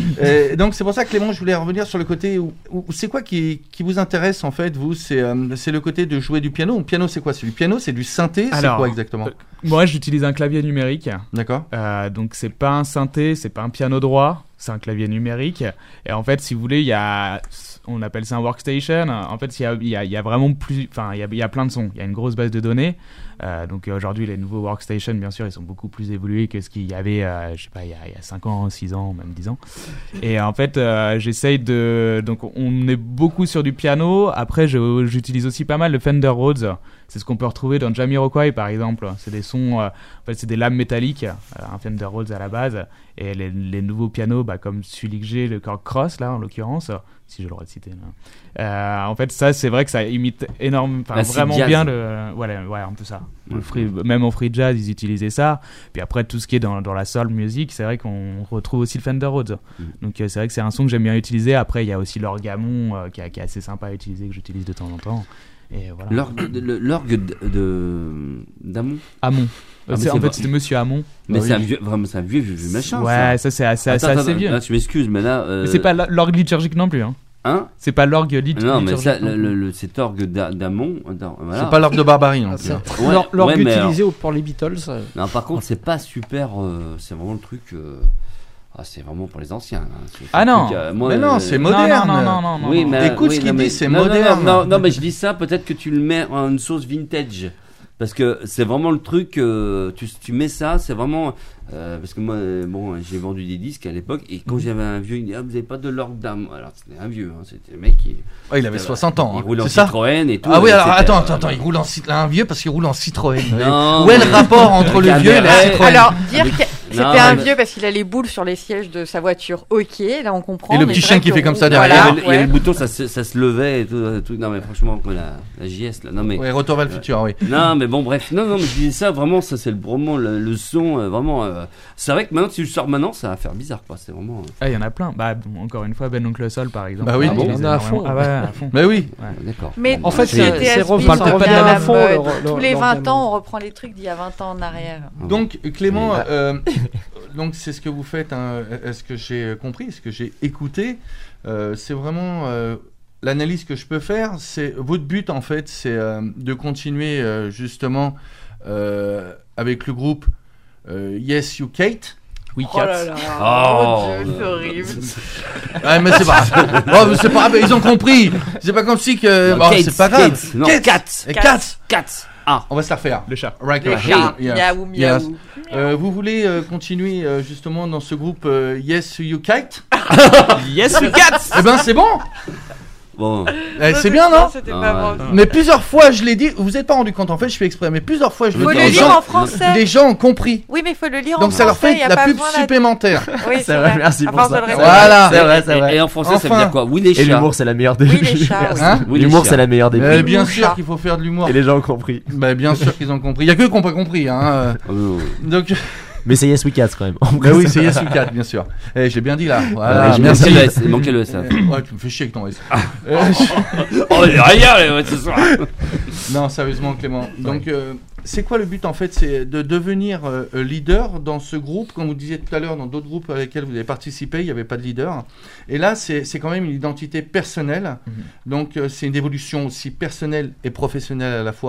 Et donc c'est pour ça, Clément, je voulais revenir sur le côté où, où- c'est quoi qui, qui vous intéresse en fait, vous, c'est euh, c'est le côté de jouer du piano. Le piano, c'est quoi? C'est du piano, c'est du synthé, c'est Alors, quoi exactement? euh, moi, j'utilise un clavier numérique. D'accord. Euh, donc c'est pas un synthé, c'est pas un piano droit, c'est un clavier numérique. Et en fait, si vous voulez, il y a, on appelle ça un workstation. En fait, il y a, il y a, il y a vraiment plus, enfin, il y a, il y a plein de sons. Il y a une grosse base de données. Euh, donc euh, aujourd'hui, les nouveaux workstations, bien sûr, ils sont beaucoup plus évolués que ce qu'il y avait, euh, je sais pas, il y, a, il y a cinq ans, six ans, même dix ans. Et en fait, euh, j'essaye de, donc on est beaucoup sur du piano. Après, je- j'utilise aussi pas mal le Fender Rhodes. C'est ce qu'on peut retrouver dans Jamiroquai, par exemple. C'est des sons, euh, en fait, c'est des lames métalliques, euh, un Fender Rhodes à la base. Et les, les nouveaux pianos, bah, comme celui que j'ai, le Korg Cross, là, en l'occurrence, si je l'aurais cité. Là. Euh, en fait, ça, c'est vrai que ça imite énorme, enfin, L'acid vraiment jazz. bien le, voilà, ouais, un peu ça. Le Ouais. free, même en free jazz, ils utilisaient ça. Puis après, tout ce qui est dans, dans la soul music, c'est vrai qu'on retrouve aussi le Fender Rhodes. Mm. Donc, euh, c'est vrai que c'est un son que j'aime bien utiliser. Après, il y a aussi l'orgamon euh, qui, est- qui est assez sympa à utiliser, que j'utilise de temps en temps. Et voilà. L'orgue de- le- l'orgue de- de- d'Amon. Hamon. Ah, mais C'est- en c'est fait, pas- c'était Monsieur Hamon. Mais Ah c'est oui. un vieux, vraiment, c'est un vieux, vieux, vieux machin. Ouais, ça, c'est assez, ça. c'est Attends, assez attends, vieux. là, tu m'excuses, mais là. euh, Mais c'est pas la- l'orgue liturgique non plus. Hein. Hein? C'est pas l'orgue lit- Non, mais liturgique. ça, non le, plus. le, le- cet orgue d'A- d'Amon. attends, Voilà. C'est pas l'orgue de Barbarie. non Ah, plus, c'est hein. Ouais, l'or- l'orgue ouais, mais alors- utilisé pour les Beatles. euh, Non, par contre, c'est pas super. euh, c'est vraiment le truc. euh, ah, c'est vraiment pour les anciens. hein. C'est- c'est Ah le non. truc, euh, moi, Mais non, euh, c'est Non, moderne. non, non, non, non, Oui, non. mais Écoute oui, ce qu'il non, dit, mais- c'est non, non, moderne. Non, non, non, mais je dis ça, peut-être que tu le mets en une sauce vintage. Parce que c'est vraiment le truc, euh, tu, tu mets ça, c'est vraiment. euh, parce que moi, euh, bon, j'ai vendu des disques à l'époque, et quand j'avais un vieux, il dit, ah, vous avez pas de l'orgue d'âme. Alors, c'était un vieux, hein, c'était le mec qui. Ouais, il avait soixante ans. Il hein. roule en C'est ça? Citroën et tout. Ah oui, et alors c'était, attends, euh, attends, attends, il roule en Citroën. Un vieux parce qu'il roule en Citroën. Non, Où est le mais- rapport entre le Avec vieux et un la vrai- Citroën? Alors, dire que c'était Non, un mais- vieux parce qu'il a les boules sur les sièges de sa voiture, ok, là on comprend. Et le mais petit c'est chien vrai qui que fait comme ça on- derrière. Il y voilà, avait, il y avait ouais. le bouton, ça se, ça se levait et tout, euh, tout. Non, mais franchement, quoi, la, la J S là. Non, mais. Ouais, retour vers le futur, oui. Non, mais bon, bref. Non, non, mais je disais ça, vraiment, ça, c'est le- vraiment le, le son, euh, vraiment. euh, c'est vrai que maintenant, si je sors maintenant, ça va faire bizarre, quoi. C'est vraiment. euh, Ah, il y en a plein. Bah, bon, encore une fois, Ben Oncle Sol, par exemple. Bah oui. Ah, Il y utilise en a à énormément. fond. Ah ouais, à fond. Mais oui. euh, D'accord. Mais Bon, En fait, c'est- c'est- T S B, c'est revenu- ça ça revient revient à à la fond, mode. le- le- Tous les vingt l'organon. ans, on reprend les trucs d'il y a vingt ans en arrière. Donc Clément, Mais- euh, donc c'est ce que vous faites. Hein, est-ce que j'ai compris, est-ce que j'ai écouté euh, C'est vraiment euh, l'analyse que je peux faire. C'est votre but en fait, c'est euh, de continuer euh, justement euh, avec le groupe euh, Yes You Kate. Oui, Oh là Cat. là, Oh, mon Dieu, c'est horrible. Ouais, mais c'est pas. Oh, mais c'est pas grave, ils ont compris. C'est pas comme si que. Non, Bon, Kate, c'est pas grave. Kate, non, Kate. Cat. Et Cat. Cat. Ah. On va se la refaire. Le chat. Right, Les right. chats, Yes. miaou, Yes. miaou. Euh, vous voulez euh, continuer euh, justement dans ce groupe euh, Yes You Kite? Yes, we Cat. Eh ben c'est bon. Bon. Eh, Ça, c'est bien, non? C'était Ah, pas ouais. bon. Mais plusieurs fois je l'ai dit, vous n'êtes pas rendu compte en fait, je fais exprès, mais plusieurs fois je Faut le dis, le les lire gens, en français. les gens ont compris. Oui, mais il faut le lire en Donc français. ça leur fait y a la pas pub besoin là- supplémentaire. Oui, C'est vrai, merci À pour force ça. de le répéter. Voilà. C'est vrai, c'est Et, vrai. et en français, ça veut Enfin. dire quoi? Oui, les Et chats. l'humour, c'est la meilleure des Oui, les chats, oui. Hein? Oui, les L'humour, chats. c'est la meilleure des Euh, prix. bien Ou sûr chat. qu'il faut faire de l'humour. Et les gens ont compris. Bah, bien sûr qu'ils ont compris. Il y a que qui n'ont pas compris. Hein. Oh, non. Donc, Mais c'est Yes We Cats quand même. En bah vrai, oui, ça- c'est Yes You Cat, bien sûr. Eh, j'ai bien dit là. Voilà, Ouais, j'ai merci. Il manquait le S, il manquait le S. là. Euh, Ouais, tu me fais chier avec ton S. Euh, Oh, il y a rien, ouais, ce soir. Non, sérieusement, Clément. Donc, euh, c'est quoi le but en fait? C'est de devenir euh, leader dans ce groupe. Comme vous disiez tout à l'heure, dans d'autres groupes avec lesquels vous avez participé, il n'y avait pas de leader. Et là, c'est c'est quand même une identité personnelle. Mhm. Donc, euh, c'est une évolution aussi personnelle et professionnelle à la fois.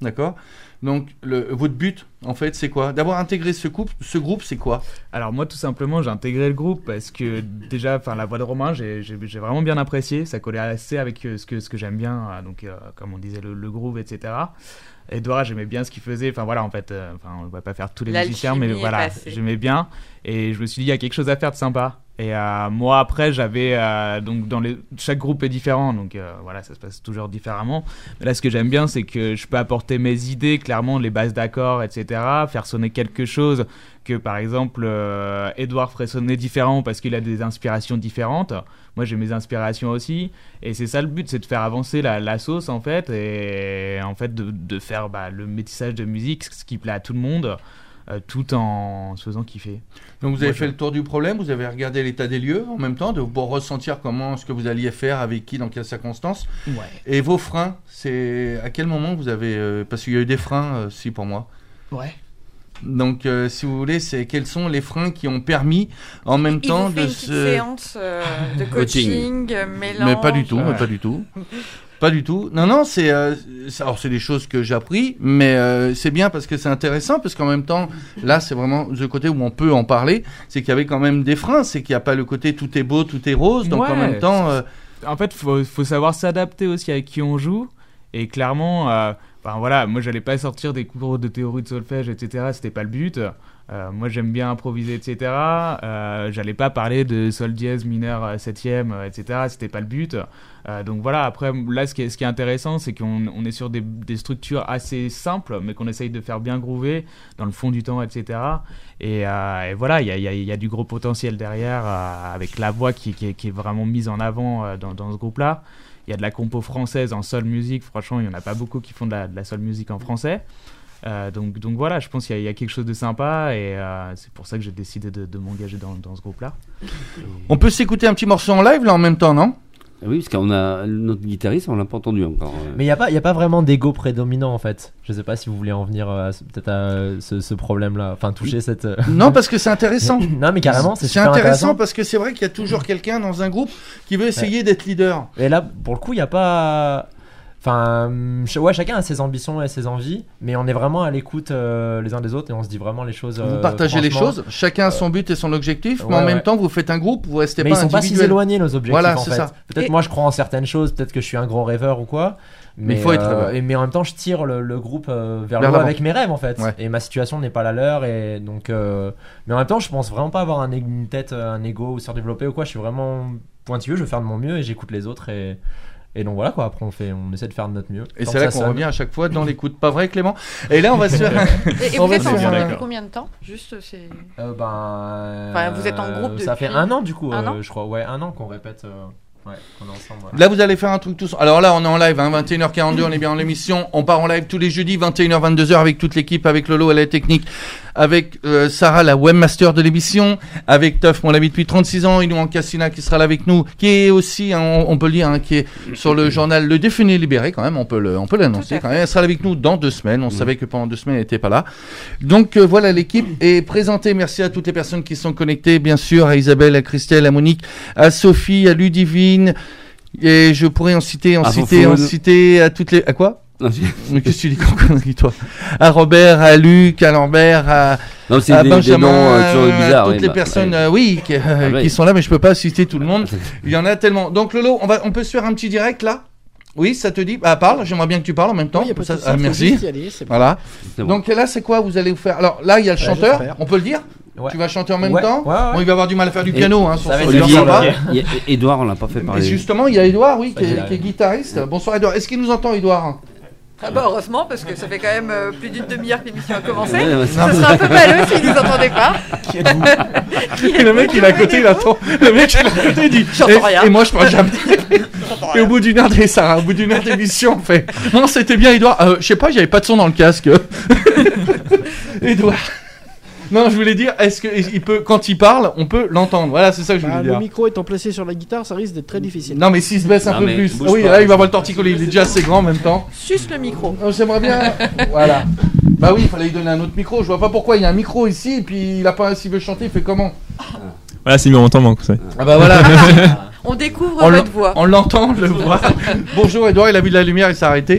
d'accord. Donc, le, votre but, en fait, c'est quoi? D'avoir intégré ce groupe, ce groupe, c'est quoi? Alors moi tout simplement j'ai intégré le groupe parce que déjà enfin la voix de Romain j'ai, j'ai, j'ai vraiment bien apprécié, ça collait assez avec euh, ce que, ce que j'aime bien, euh, donc euh, comme on disait le, le groove etc. Edouard j'aimais bien ce qu'il faisait, enfin voilà en fait euh, enfin, on va pas faire tous les L'alchimie musiciens mais est voilà passée. j'aimais bien et je me suis dit il y a quelque chose à faire de sympa. Et euh, moi après j'avais euh, donc dans les chaque groupe est différent donc euh, voilà ça se passe toujours différemment, mais là ce que j'aime bien c'est que je peux apporter mes idées clairement, les bases d'accords etc, faire sonner quelque chose que par exemple euh, Edouard ferait sonner différent parce qu'il a des inspirations différentes, moi j'ai mes inspirations aussi et c'est ça le but, c'est de faire avancer la, la sauce en fait et en fait de, de faire bah, le métissage de musique, ce qui plaît à tout le monde. Euh, tout en se faisant kiffer. Donc vous avez Moi, fait je- le tour du problème, vous avez regardé l'état des lieux en même temps, de, pour ressentir comment ce que vous alliez faire, avec qui, dans quelles circonstances. Ouais. Et vos freins, c'est à quel moment vous avez... euh, parce qu'il y a eu des freins euh, aussi pour moi. Ouais. Donc euh, si vous voulez, c'est quels sont les freins qui ont permis en même Il temps vous fait de une petite se... séance euh, de coaching, euh, mélange. Mais pas du tout, Ouais. mais pas du tout. Pas du tout. Non, non, c'est, euh, c'est- alors c'est des choses que j'ai appris, mais euh, c'est bien parce que c'est intéressant, parce qu'en même temps, là, c'est vraiment le côté où on peut en parler, c'est qu'il y avait quand même des freins, c'est qu'il n'y a pas le côté tout est beau, tout est rose, donc en Ouais, même temps, euh, En fait, faut, faut savoir s'adapter aussi à qui on joue. Et clairement, euh, enfin voilà, moi j'allais pas sortir des cours de théorie de solfège, et cetera. C'était pas le but. Euh, moi j'aime bien improviser, et cetera. Euh, j'allais pas parler de sol dièse mineur euh, septième, euh, et cetera. C'était pas le but. Euh, donc voilà, après là ce qui est, ce qui est intéressant, c'est qu'on on est sur des, des structures assez simples, mais qu'on essaye de faire bien groover dans le fond du temps, et cetera. Et, euh, et voilà, il y a, y, a, y a du gros potentiel derrière, euh, avec la voix qui, qui, est, qui est vraiment mise en avant euh, dans, dans ce groupe-là. Il y a de la compo française en soul music, franchement, il n'y en a pas beaucoup qui font de la, de la soul music en français. Euh, donc, donc voilà, je pense qu'il y, a- il y a quelque chose de sympa et euh, c'est pour ça que j'ai décidé de, de m'engager dans, dans ce groupe-là. on peut s'écouter un petit morceau en live là en même temps, non? Oui, parce qu'on a notre guitariste, on l'a pas entendu encore. Mais il n'y a, pas- y a pas vraiment d'ego prédominant en fait. Je sais pas si vous voulez en venir euh, à ce- peut-être à ce, ce problème-là. Enfin, toucher cette. euh, Non, parce que c'est intéressant. non, mais carrément, c'est C'est super intéressant, intéressant. parce que c'est vrai qu'il y a toujours quelqu'un dans un groupe qui veut essayer d'être leader. Et là, pour le coup, il n'y a pas. Enfin, hum, ch- ouais, chacun a ses ambitions et ses envies, mais on est vraiment à l'écoute euh, les uns des autres et on se dit vraiment les choses. Vous euh, partagez les franchement. choses, chacun a son but et son objectif, mais ouais, en même ouais. temps vous faites un groupe, vous restez Mais pas ils sont pas si individuel. éloignés nos objectifs Voilà, en c'est fait. ça. Peut-être Et- moi je crois en certaines choses, peut-être que je suis un gros rêveur ou quoi. Mais Mais, faut être euh, rêveur. et- mais en même temps je tire le, le groupe euh, vers, Vers le haut l'avant. avec mes rêves en fait. Ouais. Et ma situation n'est pas la leur et donc. euh, Mais en même temps je pense vraiment pas avoir un, ég- une tête, euh, un ego ou surdéveloppé ou quoi. Je suis vraiment pointilleux, je veux faire de mon mieux et j'écoute les autres et. Et donc voilà quoi, après on, fait, on essaie de faire de notre mieux. Et Tant c'est que là ça qu'on sonne. revient à chaque fois dans l'écoute, pas vrai Clément? Et là on va se faire... Et, et On vous va êtes se ensemble faire- depuis d'accord. combien de temps? Juste, c'est. Euh, ben, Enfin, vous êtes en groupe Ça depuis fait un an du coup, un euh, an je crois. Ouais, un an qu'on répète. euh, Ouais, qu'on est ensemble. ouais. Là vous allez faire un truc tous. Alors là on est en live, hein, vingt et une heures quarante-deux, on est bien en l'émission. On part en live tous les jeudis, vingt et une heures vingt-deux heures avec toute l'équipe, avec Lolo à la technique, avec euh, Sarah la webmaster de l'émission, avec Tuff, mon ami depuis trente-six ans, Inou Cassina qui sera là avec nous, qui est aussi, hein, on, on peut le dire, hein, qui est sur le journal Le Défini Libéré quand même, on peut le, on peut l'annoncer Tout à quand même. Elle sera là avec nous dans deux semaines. On savait que pendant deux semaines elle n'était pas là. Donc euh, voilà, l'équipe est présentée. Merci à toutes les personnes qui sont connectées, bien sûr, à Isabelle, à Christelle, à Monique, à Sophie, à Ludivine. Et je pourrais en citer, en À citer, en Fofone. citer à toutes les... À quoi? Non, c'est- Mais qu'est-ce que tu dis comme connerie, toi? À Robert, à Luc, à Lambert, à, non, c'est à des, des Benjamin, noms euh, toujours à bizarres. toutes oui, les bah, personnes, ouais. euh, oui, qui, euh, Ah, ouais. qui sont là, mais je peux pas citer tout le monde. Il y en a tellement. Donc Lolo, on va, on peut se faire un petit direct là? Oui, ça te dit? Ah, parle. J'aimerais bien que tu parles en même temps. Oui, y a pas de Ça- souci, ah, faut merci. juste y aller, c'est bon. Voilà. C'est bon. Donc là, c'est quoi vous allez vous faire? Alors là, il y a le Ouais, chanteur. j'espère. On peut le dire? Ouais. Tu vas chanter en même Ouais, temps? ouais, ouais. Bon, il va avoir du mal à faire du Et- piano, hein, sur ça va son être audio dur, sympa. ok. Il y a- Edouard, on l'a pas fait Mais parler. justement, il y a Edouard, oui, qui est, Vas-y, qui est guitariste. Bonsoir Edouard. Est-ce qu'il nous entend, Edouard? Ah bah heureusement, parce que ça fait quand même euh, plus d'une demi-heure que l'émission a commencé. Ouais, ouais, Ça serait un peu malheureux s'ils nous entendaient pas. Et le mec, il est à côté, il attend. Le mec, il est à côté, il dit. J'entends et, rien. Et moi, je parle jamais. Et au bout d'une heure d'émission, Sarah, au bout d'une heure d'émission, on fait. Non, c'était bien, Edouard. Euh, je sais pas, j'avais pas de son dans le casque. Edouard. Non, je voulais dire, est-ce que il peut, quand il parle, on peut l'entendre. Voilà, c'est ça que je voulais Bah, le dire. micro étant placé sur la guitare, ça risque d'être très difficile. Non, mais s'il se baisse un Non, peu mais plus. bouge Oui, pas. là, il va avoir le torticolis. Il est déjà assez grand en même temps. Suce le micro. Oh, j'aimerais bien. Voilà. Bah oui, il fallait lui donner un autre micro. Je vois pas pourquoi il y a un micro ici et puis il a pas. S'il veut chanter, il fait comment? Voilà, c'est mieux, on t'entend, ça. Ah bah voilà. On découvre On votre l'en- voix. On l'entend, je le vois. Bonjour Edouard, il a vu de la lumière, il s'est arrêté.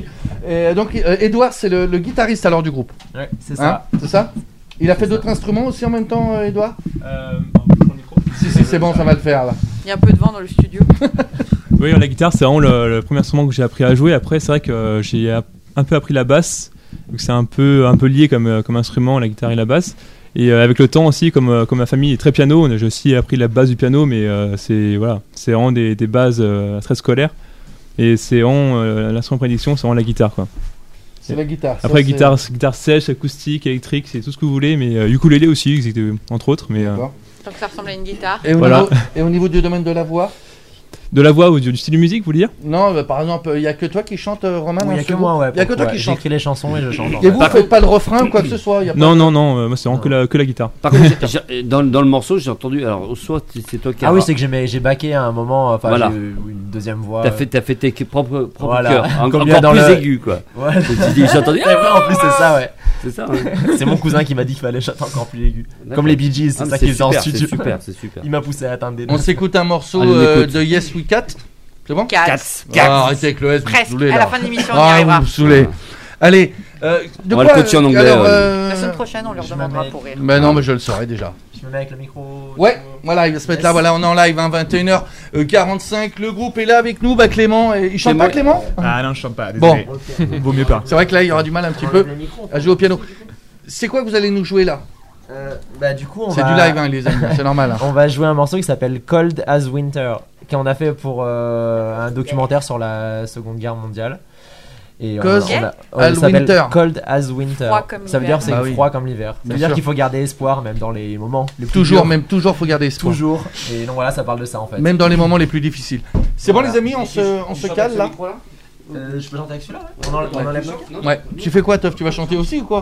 Et donc, euh, Edouard, c'est le, le guitariste alors du groupe. Ouais, c'est Hein, ça. c'est ça. Il a fait d'autres instruments aussi en même temps, euh, Edouard. Euh, bon, micro. Si, si, c'est bon, ça va le faire là. Il y a un peu de vent dans le studio. Oui, la guitare, c'est vraiment le, le premier instrument que j'ai appris à jouer. Après, c'est vrai que euh, j'ai a- un peu appris la basse, donc c'est un peu, un peu lié comme, euh, comme instrument, la guitare et la basse. Et euh, avec le temps aussi, comme, euh, comme ma famille est très piano, j'ai aussi appris la base du piano, mais euh, c'est voilà, c'est vraiment des, des bases euh, très scolaires. Et c'est vraiment euh, l'instrument de prédiction, c'est vraiment la guitare, quoi. C'est la guitare. ça, Après, c'est- guitare, guitare sèche, acoustique, électrique, c'est tout ce que vous voulez, mais euh, ukulélé aussi, c'est, euh, entre autres. Mais euh, D'accord. Tant que ça ressemble à une guitare. Et au, Voilà. niveau, et au niveau du domaine de la voix. de la voix ou du, du style de musique, vous voulez dire? Non, bah, par exemple, il y a que toi qui chante, euh, Romain. Il dans y a ce que groupe moi, ouais. Il y a que pour- toi ouais, qui chante. J'écris les chansons et je chante. en Et fait. vous, Par faites pas de refrain ou quoi que ce soit. Il y a pas Non, de- non, non, euh, moi c'est vraiment que la, que la guitare. Par contre, j'ai- j'ai- dans, dans le morceau, j'ai entendu. Alors, soit c'est toi qui as. Ah oui, c'est que j'ai mes- j'ai backé à un moment, enfin Voilà. j'ai eu une deuxième voix. T'as fait, t'as fait tes propres, propres Voilà. chœurs, en- Comme il y a encore dans plus le- aigus, quoi. Ouais. Je me suis dit, j'ai entendu. C'est vrai, en plus c'est ça, ouais. C'est ça. hein. C'est mon cousin qui m'a dit qu'il fallait chanter encore plus aigu. D'accord. Comme les Bee Gees, Ah, c'est mais ça qui était en super, studio. C'est super, c'est super. Il m'a poussé à atteindre des On notes. s'écoute un morceau Allez, on euh, écoute. de Yes We Cat. C'est bon Quatre. Ah, arrêtez avec le S, vous me Presque. saoulez, À là. la fin de l'émission, on y Ah, arrivera. vous me saoulez. Allez, euh, de On va quoi le coacher en anglais, alors, ouais. euh, La semaine prochaine, on leur Je demandera me pour rire. Ben non, mais je le saurais déjà. Je me mets avec le micro. Ouais, voilà, il va se mettre là, voilà, on est en live, hein, vingt et une heures quarante-cinq, le groupe est là avec nous, bah Clément, et- il chante pas Clément Ah non, je chante pas, Bon, désolé. Vaut mieux pas. c'est vrai que là, il y aura du mal un petit peu à jouer au piano. C'est quoi que vous allez nous jouer là? Euh, bah du coup on C'est va... du live, hein, les amis, c'est normal. hein. On va jouer un morceau qui s'appelle Cold as Winter, qu'on a fait pour euh, un documentaire sur la Seconde Guerre mondiale. Et on- Cold on a- as il s'appelle Winter. Cold as Winter. Froid comme Ça veut l'hiver. dire c'est Bah oui. froid comme l'hiver. Ça Bien veut dire sûr. qu'il faut garder espoir même dans les moments les plus Toujours, durs. même toujours, faut garder espoir. Toujours. Et donc voilà, ça parle de ça en fait. Même dans les moments les plus difficiles. C'est bon, Voilà. les amis, on se, on se cale là. Euh, je peux chanter avec celui-là ouais On enlève, on enlève le- Ouais. Tu fais quoi, Toff? Tu vas chanter aussi ou quoi?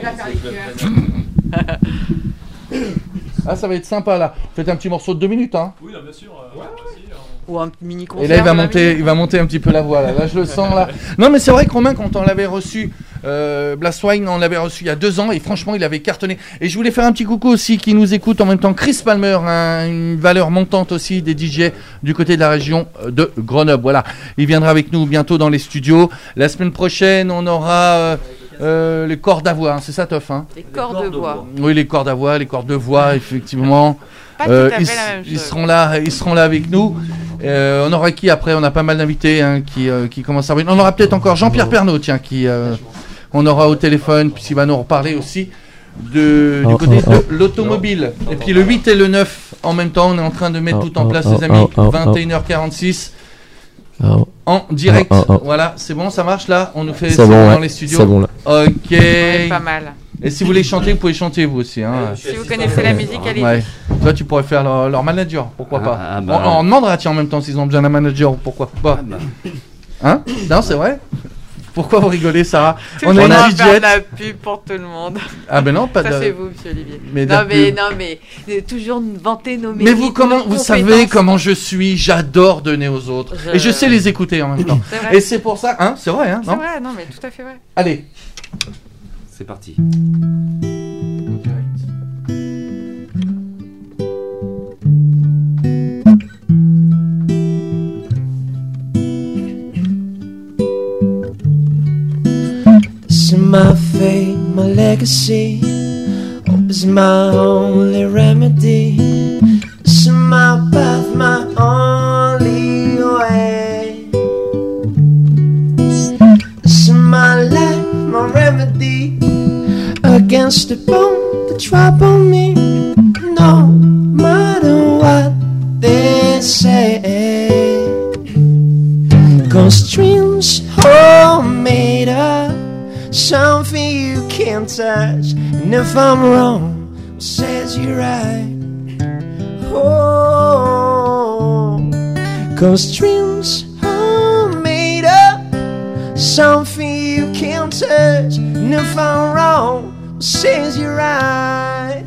Ah, ça va être sympa là. Faites un petit morceau de deux minutes, hein. Oui, bien sûr. Ou un mini concert. Et là, il va de la monter, musique. il va monter un petit peu la voix. Là, là je le sens là. Non, mais c'est vrai que Romain, quand on l'avait reçu, euh, Blastwine, on l'avait reçu il y a deux ans et franchement, il avait cartonné. Et je voulais faire un petit coucou aussi qui nous écoute en même temps. Chris Palmer, hein, une valeur montante aussi des D J du côté de la région de Grenoble. Voilà, il viendra avec nous bientôt dans les studios. La semaine prochaine, on aura euh, euh, les cordes à voix. Hein, c'est ça, Toff, hein? Les corps de voix. Oui, les cordes à voix, les cordes de voix, effectivement. Pas Euh, tout à ils, fait la même ils chose. seront là, ils seront là avec nous. Euh, on aura qui après? On a pas mal d'invités hein, qui, euh, qui commencent à revenir. On aura peut-être encore Jean-Pierre Pernaut, tiens, qui euh, on aura au téléphone, puisqu'il va nous reparler aussi de, du côté de l'automobile. Et puis le huit et le neuf, en même temps, on est en train de mettre tout en place, les amis. vingt et une heures quarante-six en direct. Oh, oh, oh. Voilà, c'est bon, ça marche là. On nous fait C'est ça bon, dans ouais. les studios. C'est bon là. Ok. Ouais, pas mal. Et si vous voulez chanter, vous pouvez chanter vous aussi. Hein. Si vous connaissez la musique, allez-y. Ouais. Toi, tu pourrais faire leur, leur manager, pourquoi Ah, pas. ah, bah, on, on demandera, tiens, en même temps, s'ils ont besoin d'un manager, pourquoi pas. Ah, bah. Hein? Non, c'est vrai? Pourquoi vous rigolez, Sarah? Toujours On a une faire D J. de la pub pour tout le monde. Ah, ben non, pas Ça, c'est de. vous, monsieur Olivier. Mais de non, la mais, pub. non, mais euh, toujours vanter nos Mais mérites. vous, comment, nos vous savez compétences. comment je suis, j'adore donner aux autres. Je- Et je sais les écouter en même temps. C'est vrai. Et c'est pour ça, hein? C'est vrai, hein? C'est Non? vrai, non, mais tout à fait vrai. Allez. C'est parti. This is my fate, my legacy. Hope is my only remedy. This is my path, my only way. This is my life, my remedy. Against the bone that trouble me. No matter what they say. Cause dreams are made of something you can't touch. And if I'm wrong, well, says you're right. Oh, cause dreams are made of something you can't touch. And if I'm wrong, well, says you're right.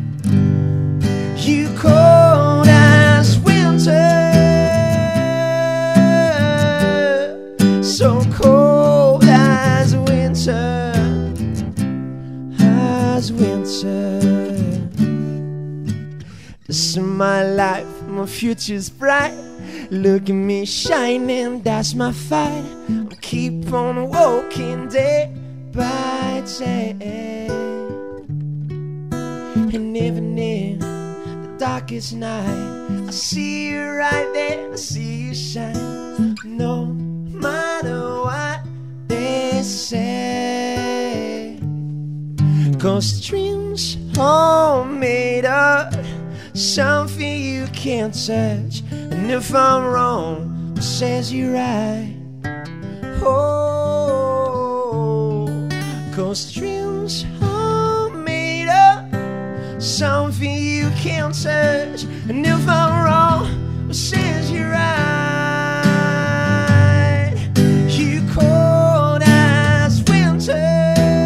You cold as winter. So cold as winter, as winter. This is my life, my future's bright. Look at me shining, that's my fight. I'll keep on walking day by day. And even in the darkest night, I see you right there, I see you shine. No matter what they say, 'cause dreams are made of something you can't touch. And if I'm wrong, who says you're right? Oh, 'cause dreams are made of something you can't touch. And if I'm wrong, who says you're right? You cold as winter,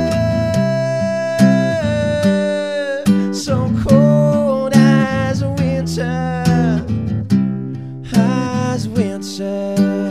so cold as winter, as winter.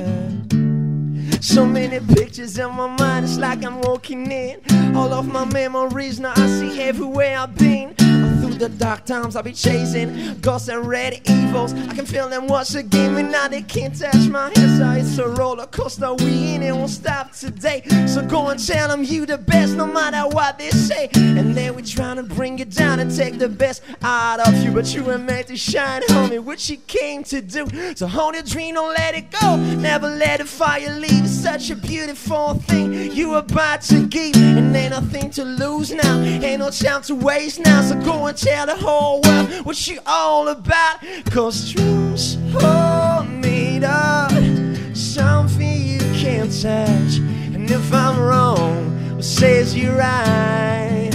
So many pictures in my mind, it's like I'm walking in all of my memories. Now I see everywhere I've been. Through the dark times I'll be chasing ghosts and red evils. I can feel them once again, and now they can't touch my hands. So it's a roller coaster we in, and won't stop today. So go and tell them you the best, no matter what they say. And then we're trying to bring you down and take the best out of you, but you were meant to shine, homie, what you came to do. So hold your dream, don't let it go, never let the fire leave. It's such a beautiful thing you about to give, and ain't nothing to lose now, ain't no time to waste now. So go and tell the whole world what you all about. 'Cause dreams are made of something you can't touch. And if I'm wrong, who says you're right?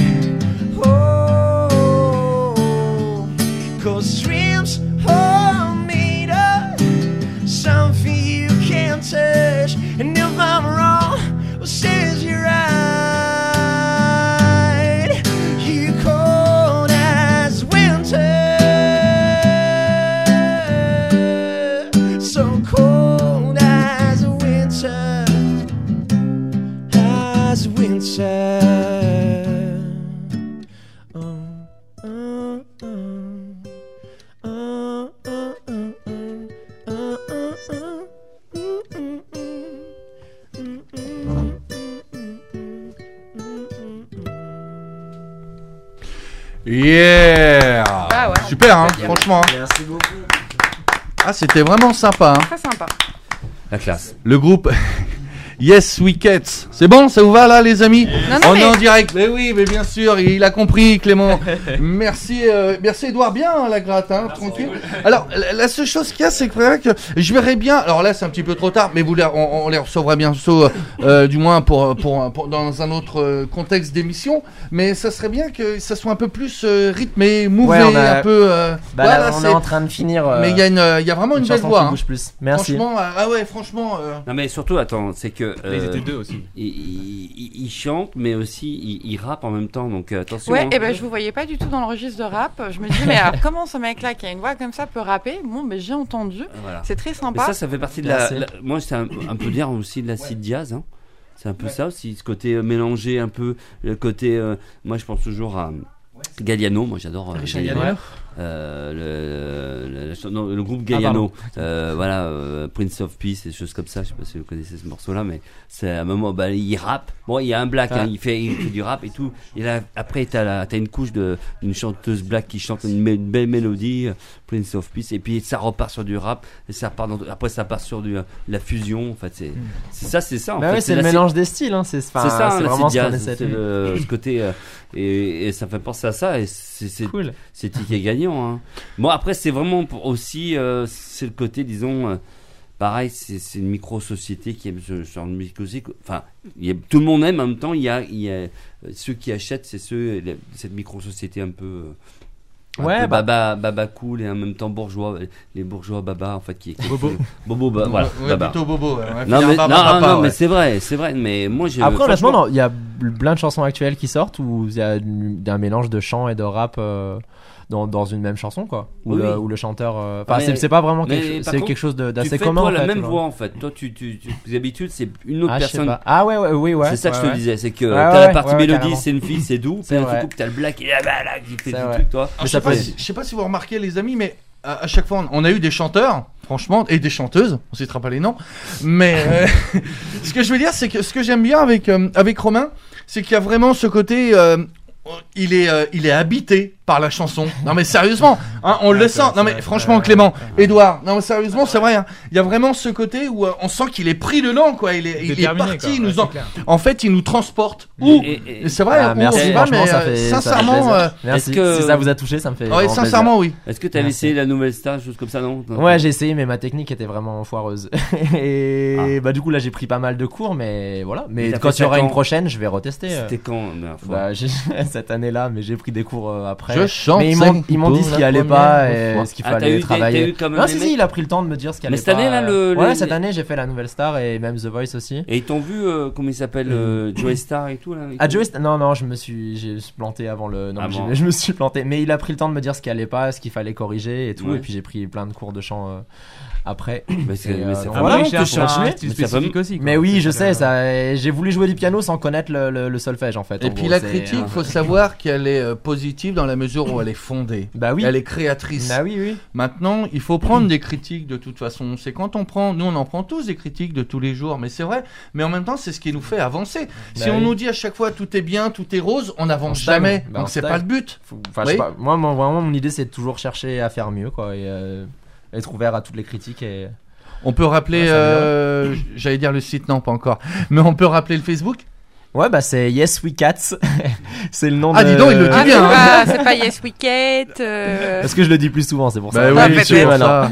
Oh, 'cause dreams are made of something you can't touch. And if I'm wrong, who says you're right? You cold as winter, so cold as winter, as winter. Oh, oh, oh, oh, oh, oh, oh, oh, oh, mm, mm, mm, mm, Yeah. Ah ouais, Super, hein, on peut dire. franchement. Merci beaucoup. Ah, c'était vraiment sympa. Hein. Très sympa. La classe. Le groupe Yes Wickets. C'est bon, ça vous va là, les amis? Non, non, On mais- est en direct. Mais oui, mais bien sûr, il a compris, Clément. Merci, euh, merci Edouard. Bien, hein, la gratte, hein, tranquille. Alors, la, la seule chose qu'il y a, c'est que, c'est vrai que je verrais bien. Alors là, c'est un petit peu trop tard, mais vous les, on, on les recevra bientôt, euh, du moins pour, pour, pour- dans un autre euh, contexte d'émission. Mais ça serait bien que ça soit un peu plus euh, rythmé, mouvé, Ouais, on a- un peu. euh, Bah voilà, là, on c'est- est en train de finir. euh, Mais il y a une, il y a vraiment une, une belle chanson voix. qui hein. bouge plus. Merci. Franchement, euh, ah ouais, franchement. euh, Non mais surtout, attends, c'est que Mais ils euh, étaient deux aussi. il, il- il- il chante, mais aussi il, il rappe en même temps, donc euh, attention. Ouais, hein. et ben je vous voyais pas du tout dans le registre de rap. Je me dis, mais alors, comment ce mec-là qui a une voix comme ça peut rapper? Bon, ben j'ai entendu. Voilà. C'est très Mais sympa. ça, ça fait partie de la. Merci. la- moi, c'est un, un peu dire aussi de l'acid jazz. Hein. C'est un peu ça aussi, ce côté euh, mélangé un peu, le côté. euh, moi, je pense toujours à Galliano. Moi, j'adore euh, Galliano. Euh, le, le, le- non, le groupe Galliano, euh, voilà, euh, Prince of Peace, des choses comme ça. Je sais pas si vous connaissez ce morceau-là, mais c'est à un moment, bah, il rappe. Bon, il y a un black, Ah. hein, il fait, il fait du rap et tout. Et là, après, t'as la, t'as une couche de, d'une chanteuse black qui chante une, mé- une belle mélodie, euh, Prince of Peace, et puis ça repart sur du rap, et ça repart dans, après ça part sur du, euh, la fusion. En fait, c'est, c'est ça, c'est ça. En Bah fait, ouais, c'est le la- mélange des styles. Hein. C'est enfin, c'est ça, c'est là, vraiment c'est ce qu'on jazz, essaie c'est de le, ce côté euh, et, et ça fait penser à ça et c'est c'est Cool. c'est ticket gagnant. Hein. Bon après c'est vraiment pour aussi euh, c'est le côté disons euh, pareil c'est c'est une micro société qui aime ce genre de musique aussi. Enfin il y a, tout le monde aime en même temps il y a il y a euh, ceux qui achètent c'est ceux la- cette micro société un peu euh, un Ouais, peu bah- baba baba cool et en même temps bourgeois les bourgeois baba en fait qui Bobo. bobo bah, voilà ouais, baba. plutôt bobo. Ouais. Ouais, Non finir mais, baba, non, papa, non, ouais. mais c'est vrai, c'est vrai. Mais moi, j'ai. Après, honnêtement, franchement- non, il y a plein de chansons actuelles qui sortent où il y a une- un mélange de chant et de rap euh, dans, dans une même chanson, quoi. Où, Oui, le, oui. où le chanteur. euh, Enfin, Mais- c'est c'est pas vraiment mais quelque chose. par C'est contre, quelque chose de- tu d'assez fais commun. toi en la fait, même genre. voix en fait. Toi, tu, tu, tu d'habitude, c'est une autre Ah, je sais personne. pas. Ah ouais, ouais, oui, ouais. c'est ça que ouais, je te ouais. disais, c'est que Ouais, t'as ouais, la partie ouais, mélodie, carrément. c'est une fille, c'est doux. C'est Puis d'un vrai. coup, t'as le black et là, bah, là, qui fait C'est du vrai. truc, toi. Alors, Mais je, sais ça pas peut si, je sais pas si vous remarquez les amis, mais à, à chaque fois, on, on a eu des chanteurs, franchement, et des chanteuses, on citera pas les noms, mais euh, ce que je veux dire, c'est que ce que j'aime bien avec, euh, avec Romain, c'est qu'il y a vraiment ce côté, euh, il, est, euh, il est habité par la chanson. Non mais sérieusement, hein, on Ouais, le c'est sent. vrai, Non mais c'est vrai, franchement, c'est vrai. Clément, Edouard, non mais sérieusement, c'est vrai. Hein. Il y a vraiment ce côté où euh, on sent qu'il est pris dedans, quoi. Il est, il est Déterminé, parti. quoi. Il nous Ouais, en... c'est clair. En fait, il nous transporte. Où Et- et- Et c'est vrai, Ah, où merci, on y va, franchement, mais ça euh, fait, ça fait sincèrement, plaisir. euh, Merci. Est-ce que- Si ça vous a touché, ça me fait. ouais, vraiment sincèrement, oui. Est-ce que tu avais Merci. essayé la nouvelle star, chose comme ça, non? plaisir. Ouais, j'ai essayé, mais ma technique était vraiment foireuse. Et Ah. bah, du coup, là, j'ai pris pas mal de cours, mais voilà. Mais Et t'as quand fait il y aura ça une quand prochaine, je vais retester. euh. C'était quand la dernière fois? Bah, j'ai- cette année-là, mais j'ai pris des cours euh, après. Je chante mais ils ça m'ont, ils m'ont dit pour ce qui la allait première pas et fois. ce qu'il Ah, t'as fallait eu des- travailler. t'as eu quand même non, des si, mecs- si, il a pris le temps de me dire ce qui allait Mais cette pas. année, là, le- Ouais, les- cette année, j'ai fait la nouvelle star et même The Voice aussi. Et ils t'ont vu, euh, comment il s'appelle, euh, Joey Star et tout là et Ah, tout Joey, St- non, non, je me suis, j'ai planté avant le. Non, Ah j'ai- bon. je me suis planté. Mais il a pris le temps de me dire ce qui allait pas, ce qu'il fallait corriger et tout. Ouais. Et puis j'ai pris plein de cours de chant euh, après. Mais c'est Et, mais euh, c'est donc pas voilà, mal, on tu peut cherches chercher. un un style style spécifique spécifique aussi. quoi. Mais oui, C'est je ça, sais, le- ça. J'ai voulu jouer du piano sans connaître le, le, le solfège en fait. Et en puis gros, la c'est- critique, faut savoir qu'elle est euh, positive dans la mesure où elle est fondée. Bah oui. Elle est créatrice. Bah oui, oui. Maintenant, il faut prendre des critiques de toute façon. C'est quand on prend, nous on en prend tous des critiques de tous les jours, mais c'est vrai. Mais en même temps, c'est ce qui nous fait avancer. Si Bah on oui. nous dit à chaque fois tout est bien, tout est rose, on On n'avance stagne. jamais. Bah, on Donc c'est stagne. pas le but. Faut- Enfin, je sais Oui. pas. Moi, mon- vraiment, mon idée, c'est de toujours chercher à faire mieux, quoi, et euh, être ouvert à toutes les critiques. Et On peut rappeler, Ouais, ça euh, j'allais dire le site, non pas encore, mais on peut rappeler le Facebook. ouais, bah c'est Yes We Cats. C'est le nom Ah, de. dis donc, il le dit Ah, c'est bien, hein. pas, c'est pas Yes Weekend. euh, Parce que je le dis plus souvent, c'est pour ça. Bah Ah, oui, peut-être. c'est pour Voilà. ça.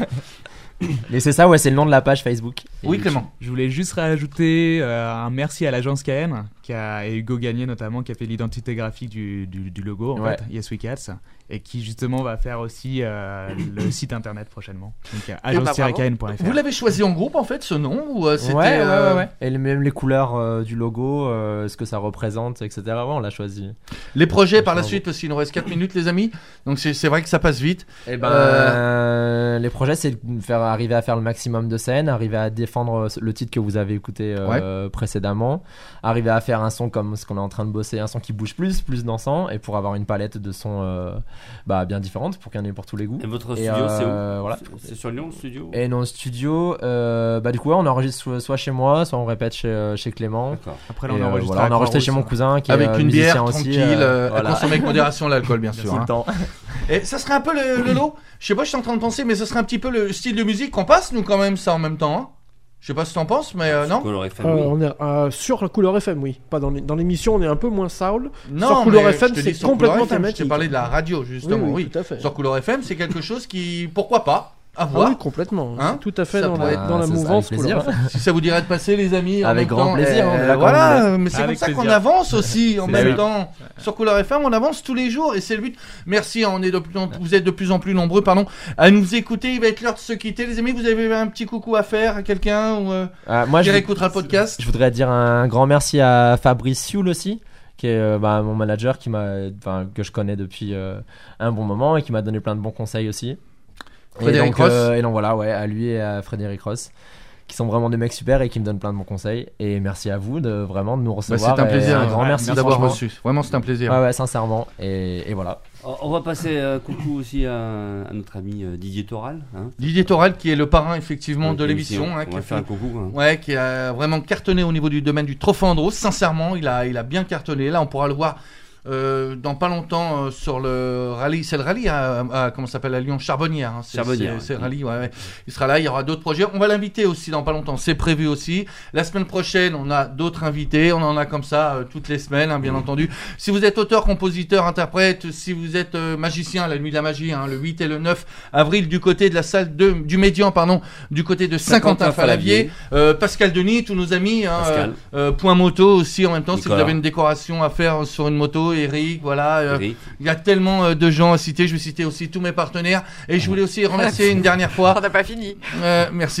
Mais c'est ça, ouais, c'est le nom de la page Facebook. Oui, Et- Clément. Je voulais juste rajouter euh, un merci à l'agence K N qui a, et Hugo Gagné notamment qui a fait l'identité graphique du, du, du logo en Ouais. fait, Yes We Cats, et qui justement va faire aussi euh, le site internet prochainement. Donc bah, agence tiret k n point f r. Vous l'avez choisi en groupe en fait ce nom ou euh, c'était Ouais, ouais, euh, ouais, ouais. Et les- même les couleurs euh, du logo, euh, ce que ça représente, et cetera. Ouais, on l'a choisi. les projets par la Franchement, suite parce qu'il nous reste quatre minutes les amis. Donc c'est c'est vrai que ça passe vite. Et ben, Euh, euh, les projets, c'est de faire arriver à faire le maximum de scènes, arriver à défendre le titre que vous avez écouté euh, précédemment, arriver à faire un son comme ce qu'on est en train de bosser, un son qui bouge plus, plus dansant, et pour avoir une palette de sons euh, bah, bien différente, pour qu'il y en ait pour tous les goûts. Et votre Et, studio, c'est euh, où? voilà. C'est sur Lyon, le studio? Et nos studios, euh, bah du coup, ouais, on enregistre soit, soit chez moi, soit on répète chez, euh, chez Clément. D'accord. Après là Et, on euh, enregistre voilà, on a enregistré à chez mon Croix-Rousse. cousin qui est Avec euh, une bière musicien aussi, tranquille, euh, euh, voilà. à consommer avec modération l'alcool bien sûr. Tout hein. le temps. Et ça serait un peu le, le lot. Je sais pas, je suis en train de penser, mais ce serait un petit peu le style de musique qu'on passe nous quand même ça en même temps. Hein. Je sais pas ce que t'en penses, mais euh, non. Color F M, Euh, oui. on est euh, sur la couleur F M, oui. Pas dans les- dans l'émission, on est un peu moins soul. Non, Sur Couleur mais F M, je te c'est dis sur complètement Couleur F M, thématique. Je t'ai parlé de la radio justement, oui. Oui, oui, tout à fait. Sur Couleur F M, c'est quelque chose qui, pourquoi pas, à Ah voir. oui, complètement. Hein C'est tout à fait Ça dans pourrait la, être- dans la ça, ça, mouvance avec plaisir. Couleur F M. Si ça vous dirait de passer, les amis, en Avec même grand temps, plaisir, euh, on est là quand voilà, mais c'est comme Avec ça qu'on plaisir. avance aussi en C'est même ça. temps. Sur Couleur F M, on avance tous les jours et c'est le but. Merci, on est de plus en- vous êtes de plus en plus nombreux, pardon, à nous écouter. Il va être l'heure de se quitter, les amis. Vous avez un petit coucou à faire à quelqu'un ou euh, Euh, moi, qui je, réécoutera le podcast. je voudrais dire un grand merci à Fabrice Sioul aussi, qui est euh, bah, mon manager, qui m'a, enfin, que je connais depuis euh, un bon moment et qui m'a donné plein de bons conseils aussi. Frédéric et donc, Ross. euh, et donc voilà, ouais, à lui et à Frédéric Ross, qui sont vraiment des mecs super et qui me donnent plein de bons conseils. Et merci à vous de vraiment de nous Bah, recevoir. c'est un et plaisir. Un grand Ouais, merci merci d'avoir franchement. reçu. Vraiment, c'est un plaisir. Ouais, ouais, sincèrement. Et, et voilà. On on va passer euh, coucou aussi à, à notre ami euh, Didier Toral. Hein, Didier Toral, qui est le parrain effectivement de Donc, l'émission, hein, On qui va a faire fait- un coucou. hein. Ouais, qui a vraiment cartonné au niveau du domaine du Trophée Andros. Sincèrement, il a, il a bien cartonné. Là, on pourra le voir euh, dans pas longtemps euh, sur le rallye. C'est le rallye à, à- comment ça s'appelle à Lyon, Charbonnière. Hein, c'est, Charbonnière, c'est, c'est ouais. le rallye. Ouais, ouais. Il sera là. Il y aura d'autres projets. On va l'inviter aussi dans pas longtemps. C'est prévu aussi. La semaine prochaine, on a d'autres invités. On en a comme ça euh, toutes les semaines, hein, bien entendu. Si vous êtes auteur, compositeur, interprète, si vous êtes euh, magicien, à la nuit de la magie, hein, le huit et le neuf avril du côté de la salle de, du Médian, pardon, du côté de Saint-Quentin-Falavier. Euh, Pascal Denis, tous nos amis, hein, Pascal. euh, euh, Point Moto aussi en même temps. Si Nicolas. vous avez une décoration à faire sur une moto, Eric, voilà. euh, Eric. Il y a tellement euh, de gens à citer. Je vais citer aussi tous mes partenaires. Et je voulais aussi remercier une dernière fois. On n'a pas fini. Euh, merci.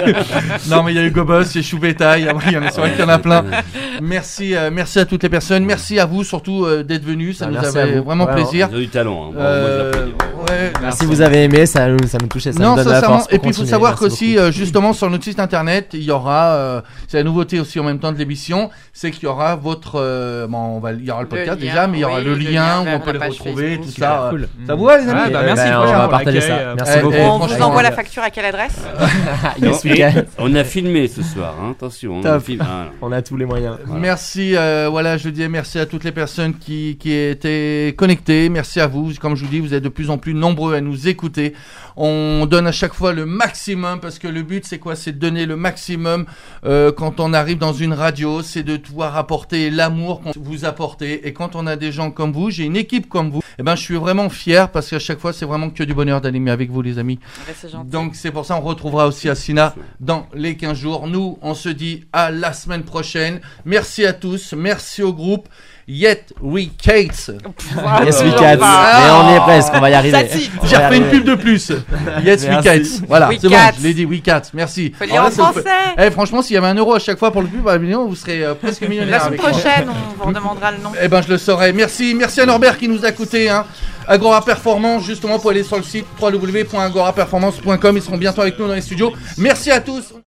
Non, mais il y a Hugo Boss, il y a Choubeta, il y a, il y en a, c'est vrai qu'il y en a plein. Merci, euh, merci à toutes les personnes. Merci à vous surtout euh, d'être venus. Ça Bah, nous merci à avait vous. vraiment Vraiment. plaisir. Ils ont du talent. Hein. Bon, Euh, moi, je l'applaudis. Ouais, Si vous avez aimé, ça nous, ça nous touchait, ça non, nous donne la sincèrement. force pour Et puis il faut continuer. savoir Merci qu'aussi, beaucoup. euh, justement, sur notre site internet, il y aura, euh, c'est la nouveauté aussi en même temps de l'émission, c'est qu'il y aura votre, euh, bon, on va, il y aura le podcast lien, déjà, mais il y aura oui, le le lien lien où vers on peut la les page retrouver, Facebook. tout Super, ça. cool. Ça vous va, les amis? Ouais, bah, Eh merci ben, pour on va l'accueil, partager ça. euh, Merci eh, beaucoup. eh, On vous franchement, envoie la euh, facture à quelle adresse? Yes, we Et can. on a filmé ce soir, hein, attention. hein, Top. on filme- ah, non. On a tous les moyens. Merci, euh, voilà, je dis merci à toutes les personnes qui, qui étaient connectées. Merci à vous. Comme je vous dis, vous êtes de plus en plus nombreux à nous écouter. On donne à chaque fois le maximum parce que le but, c'est quoi? C'est de donner le maximum euh, quand on arrive dans une radio. C'est de pouvoir apporter l'amour qu'on vous apportez. Et quand on a des gens comme vous, j'ai une équipe comme vous, eh ben, je suis vraiment fier parce qu'à chaque fois, c'est vraiment que du bonheur d'animer avec vous, les amis. Ouais, c'est gentil. Donc c'est pour ça on retrouvera aussi Asina dans les quinze jours. Nous, on se dit à la semaine prochaine. Merci à tous, merci au groupe. Yet We Kate. Yes, we toujours can. pas. Mais on y est presque, on va y arriver. That's it. On J'ai va y refait une arriver. pub de plus. Yes We Merci. Kate. Voilà, We c'est bon, Cats. je l'ai dit We Cat. Merci. Faut Alors lire là, en ça vous fait- français. Eh, franchement, s'il y avait un euro à chaque fois pour le pub, bah, évidemment, vous serez euh, presque millionnaire. La semaine avec moi. prochaine, on vous redemandera le nom. Eh ben, je le saurai. Merci, merci à Norbert qui nous a coûté. Hein. Agora Performance, justement, pour aller sur le site w w w point agora performance point com. Ils seront bientôt avec nous dans les studios. Merci à tous.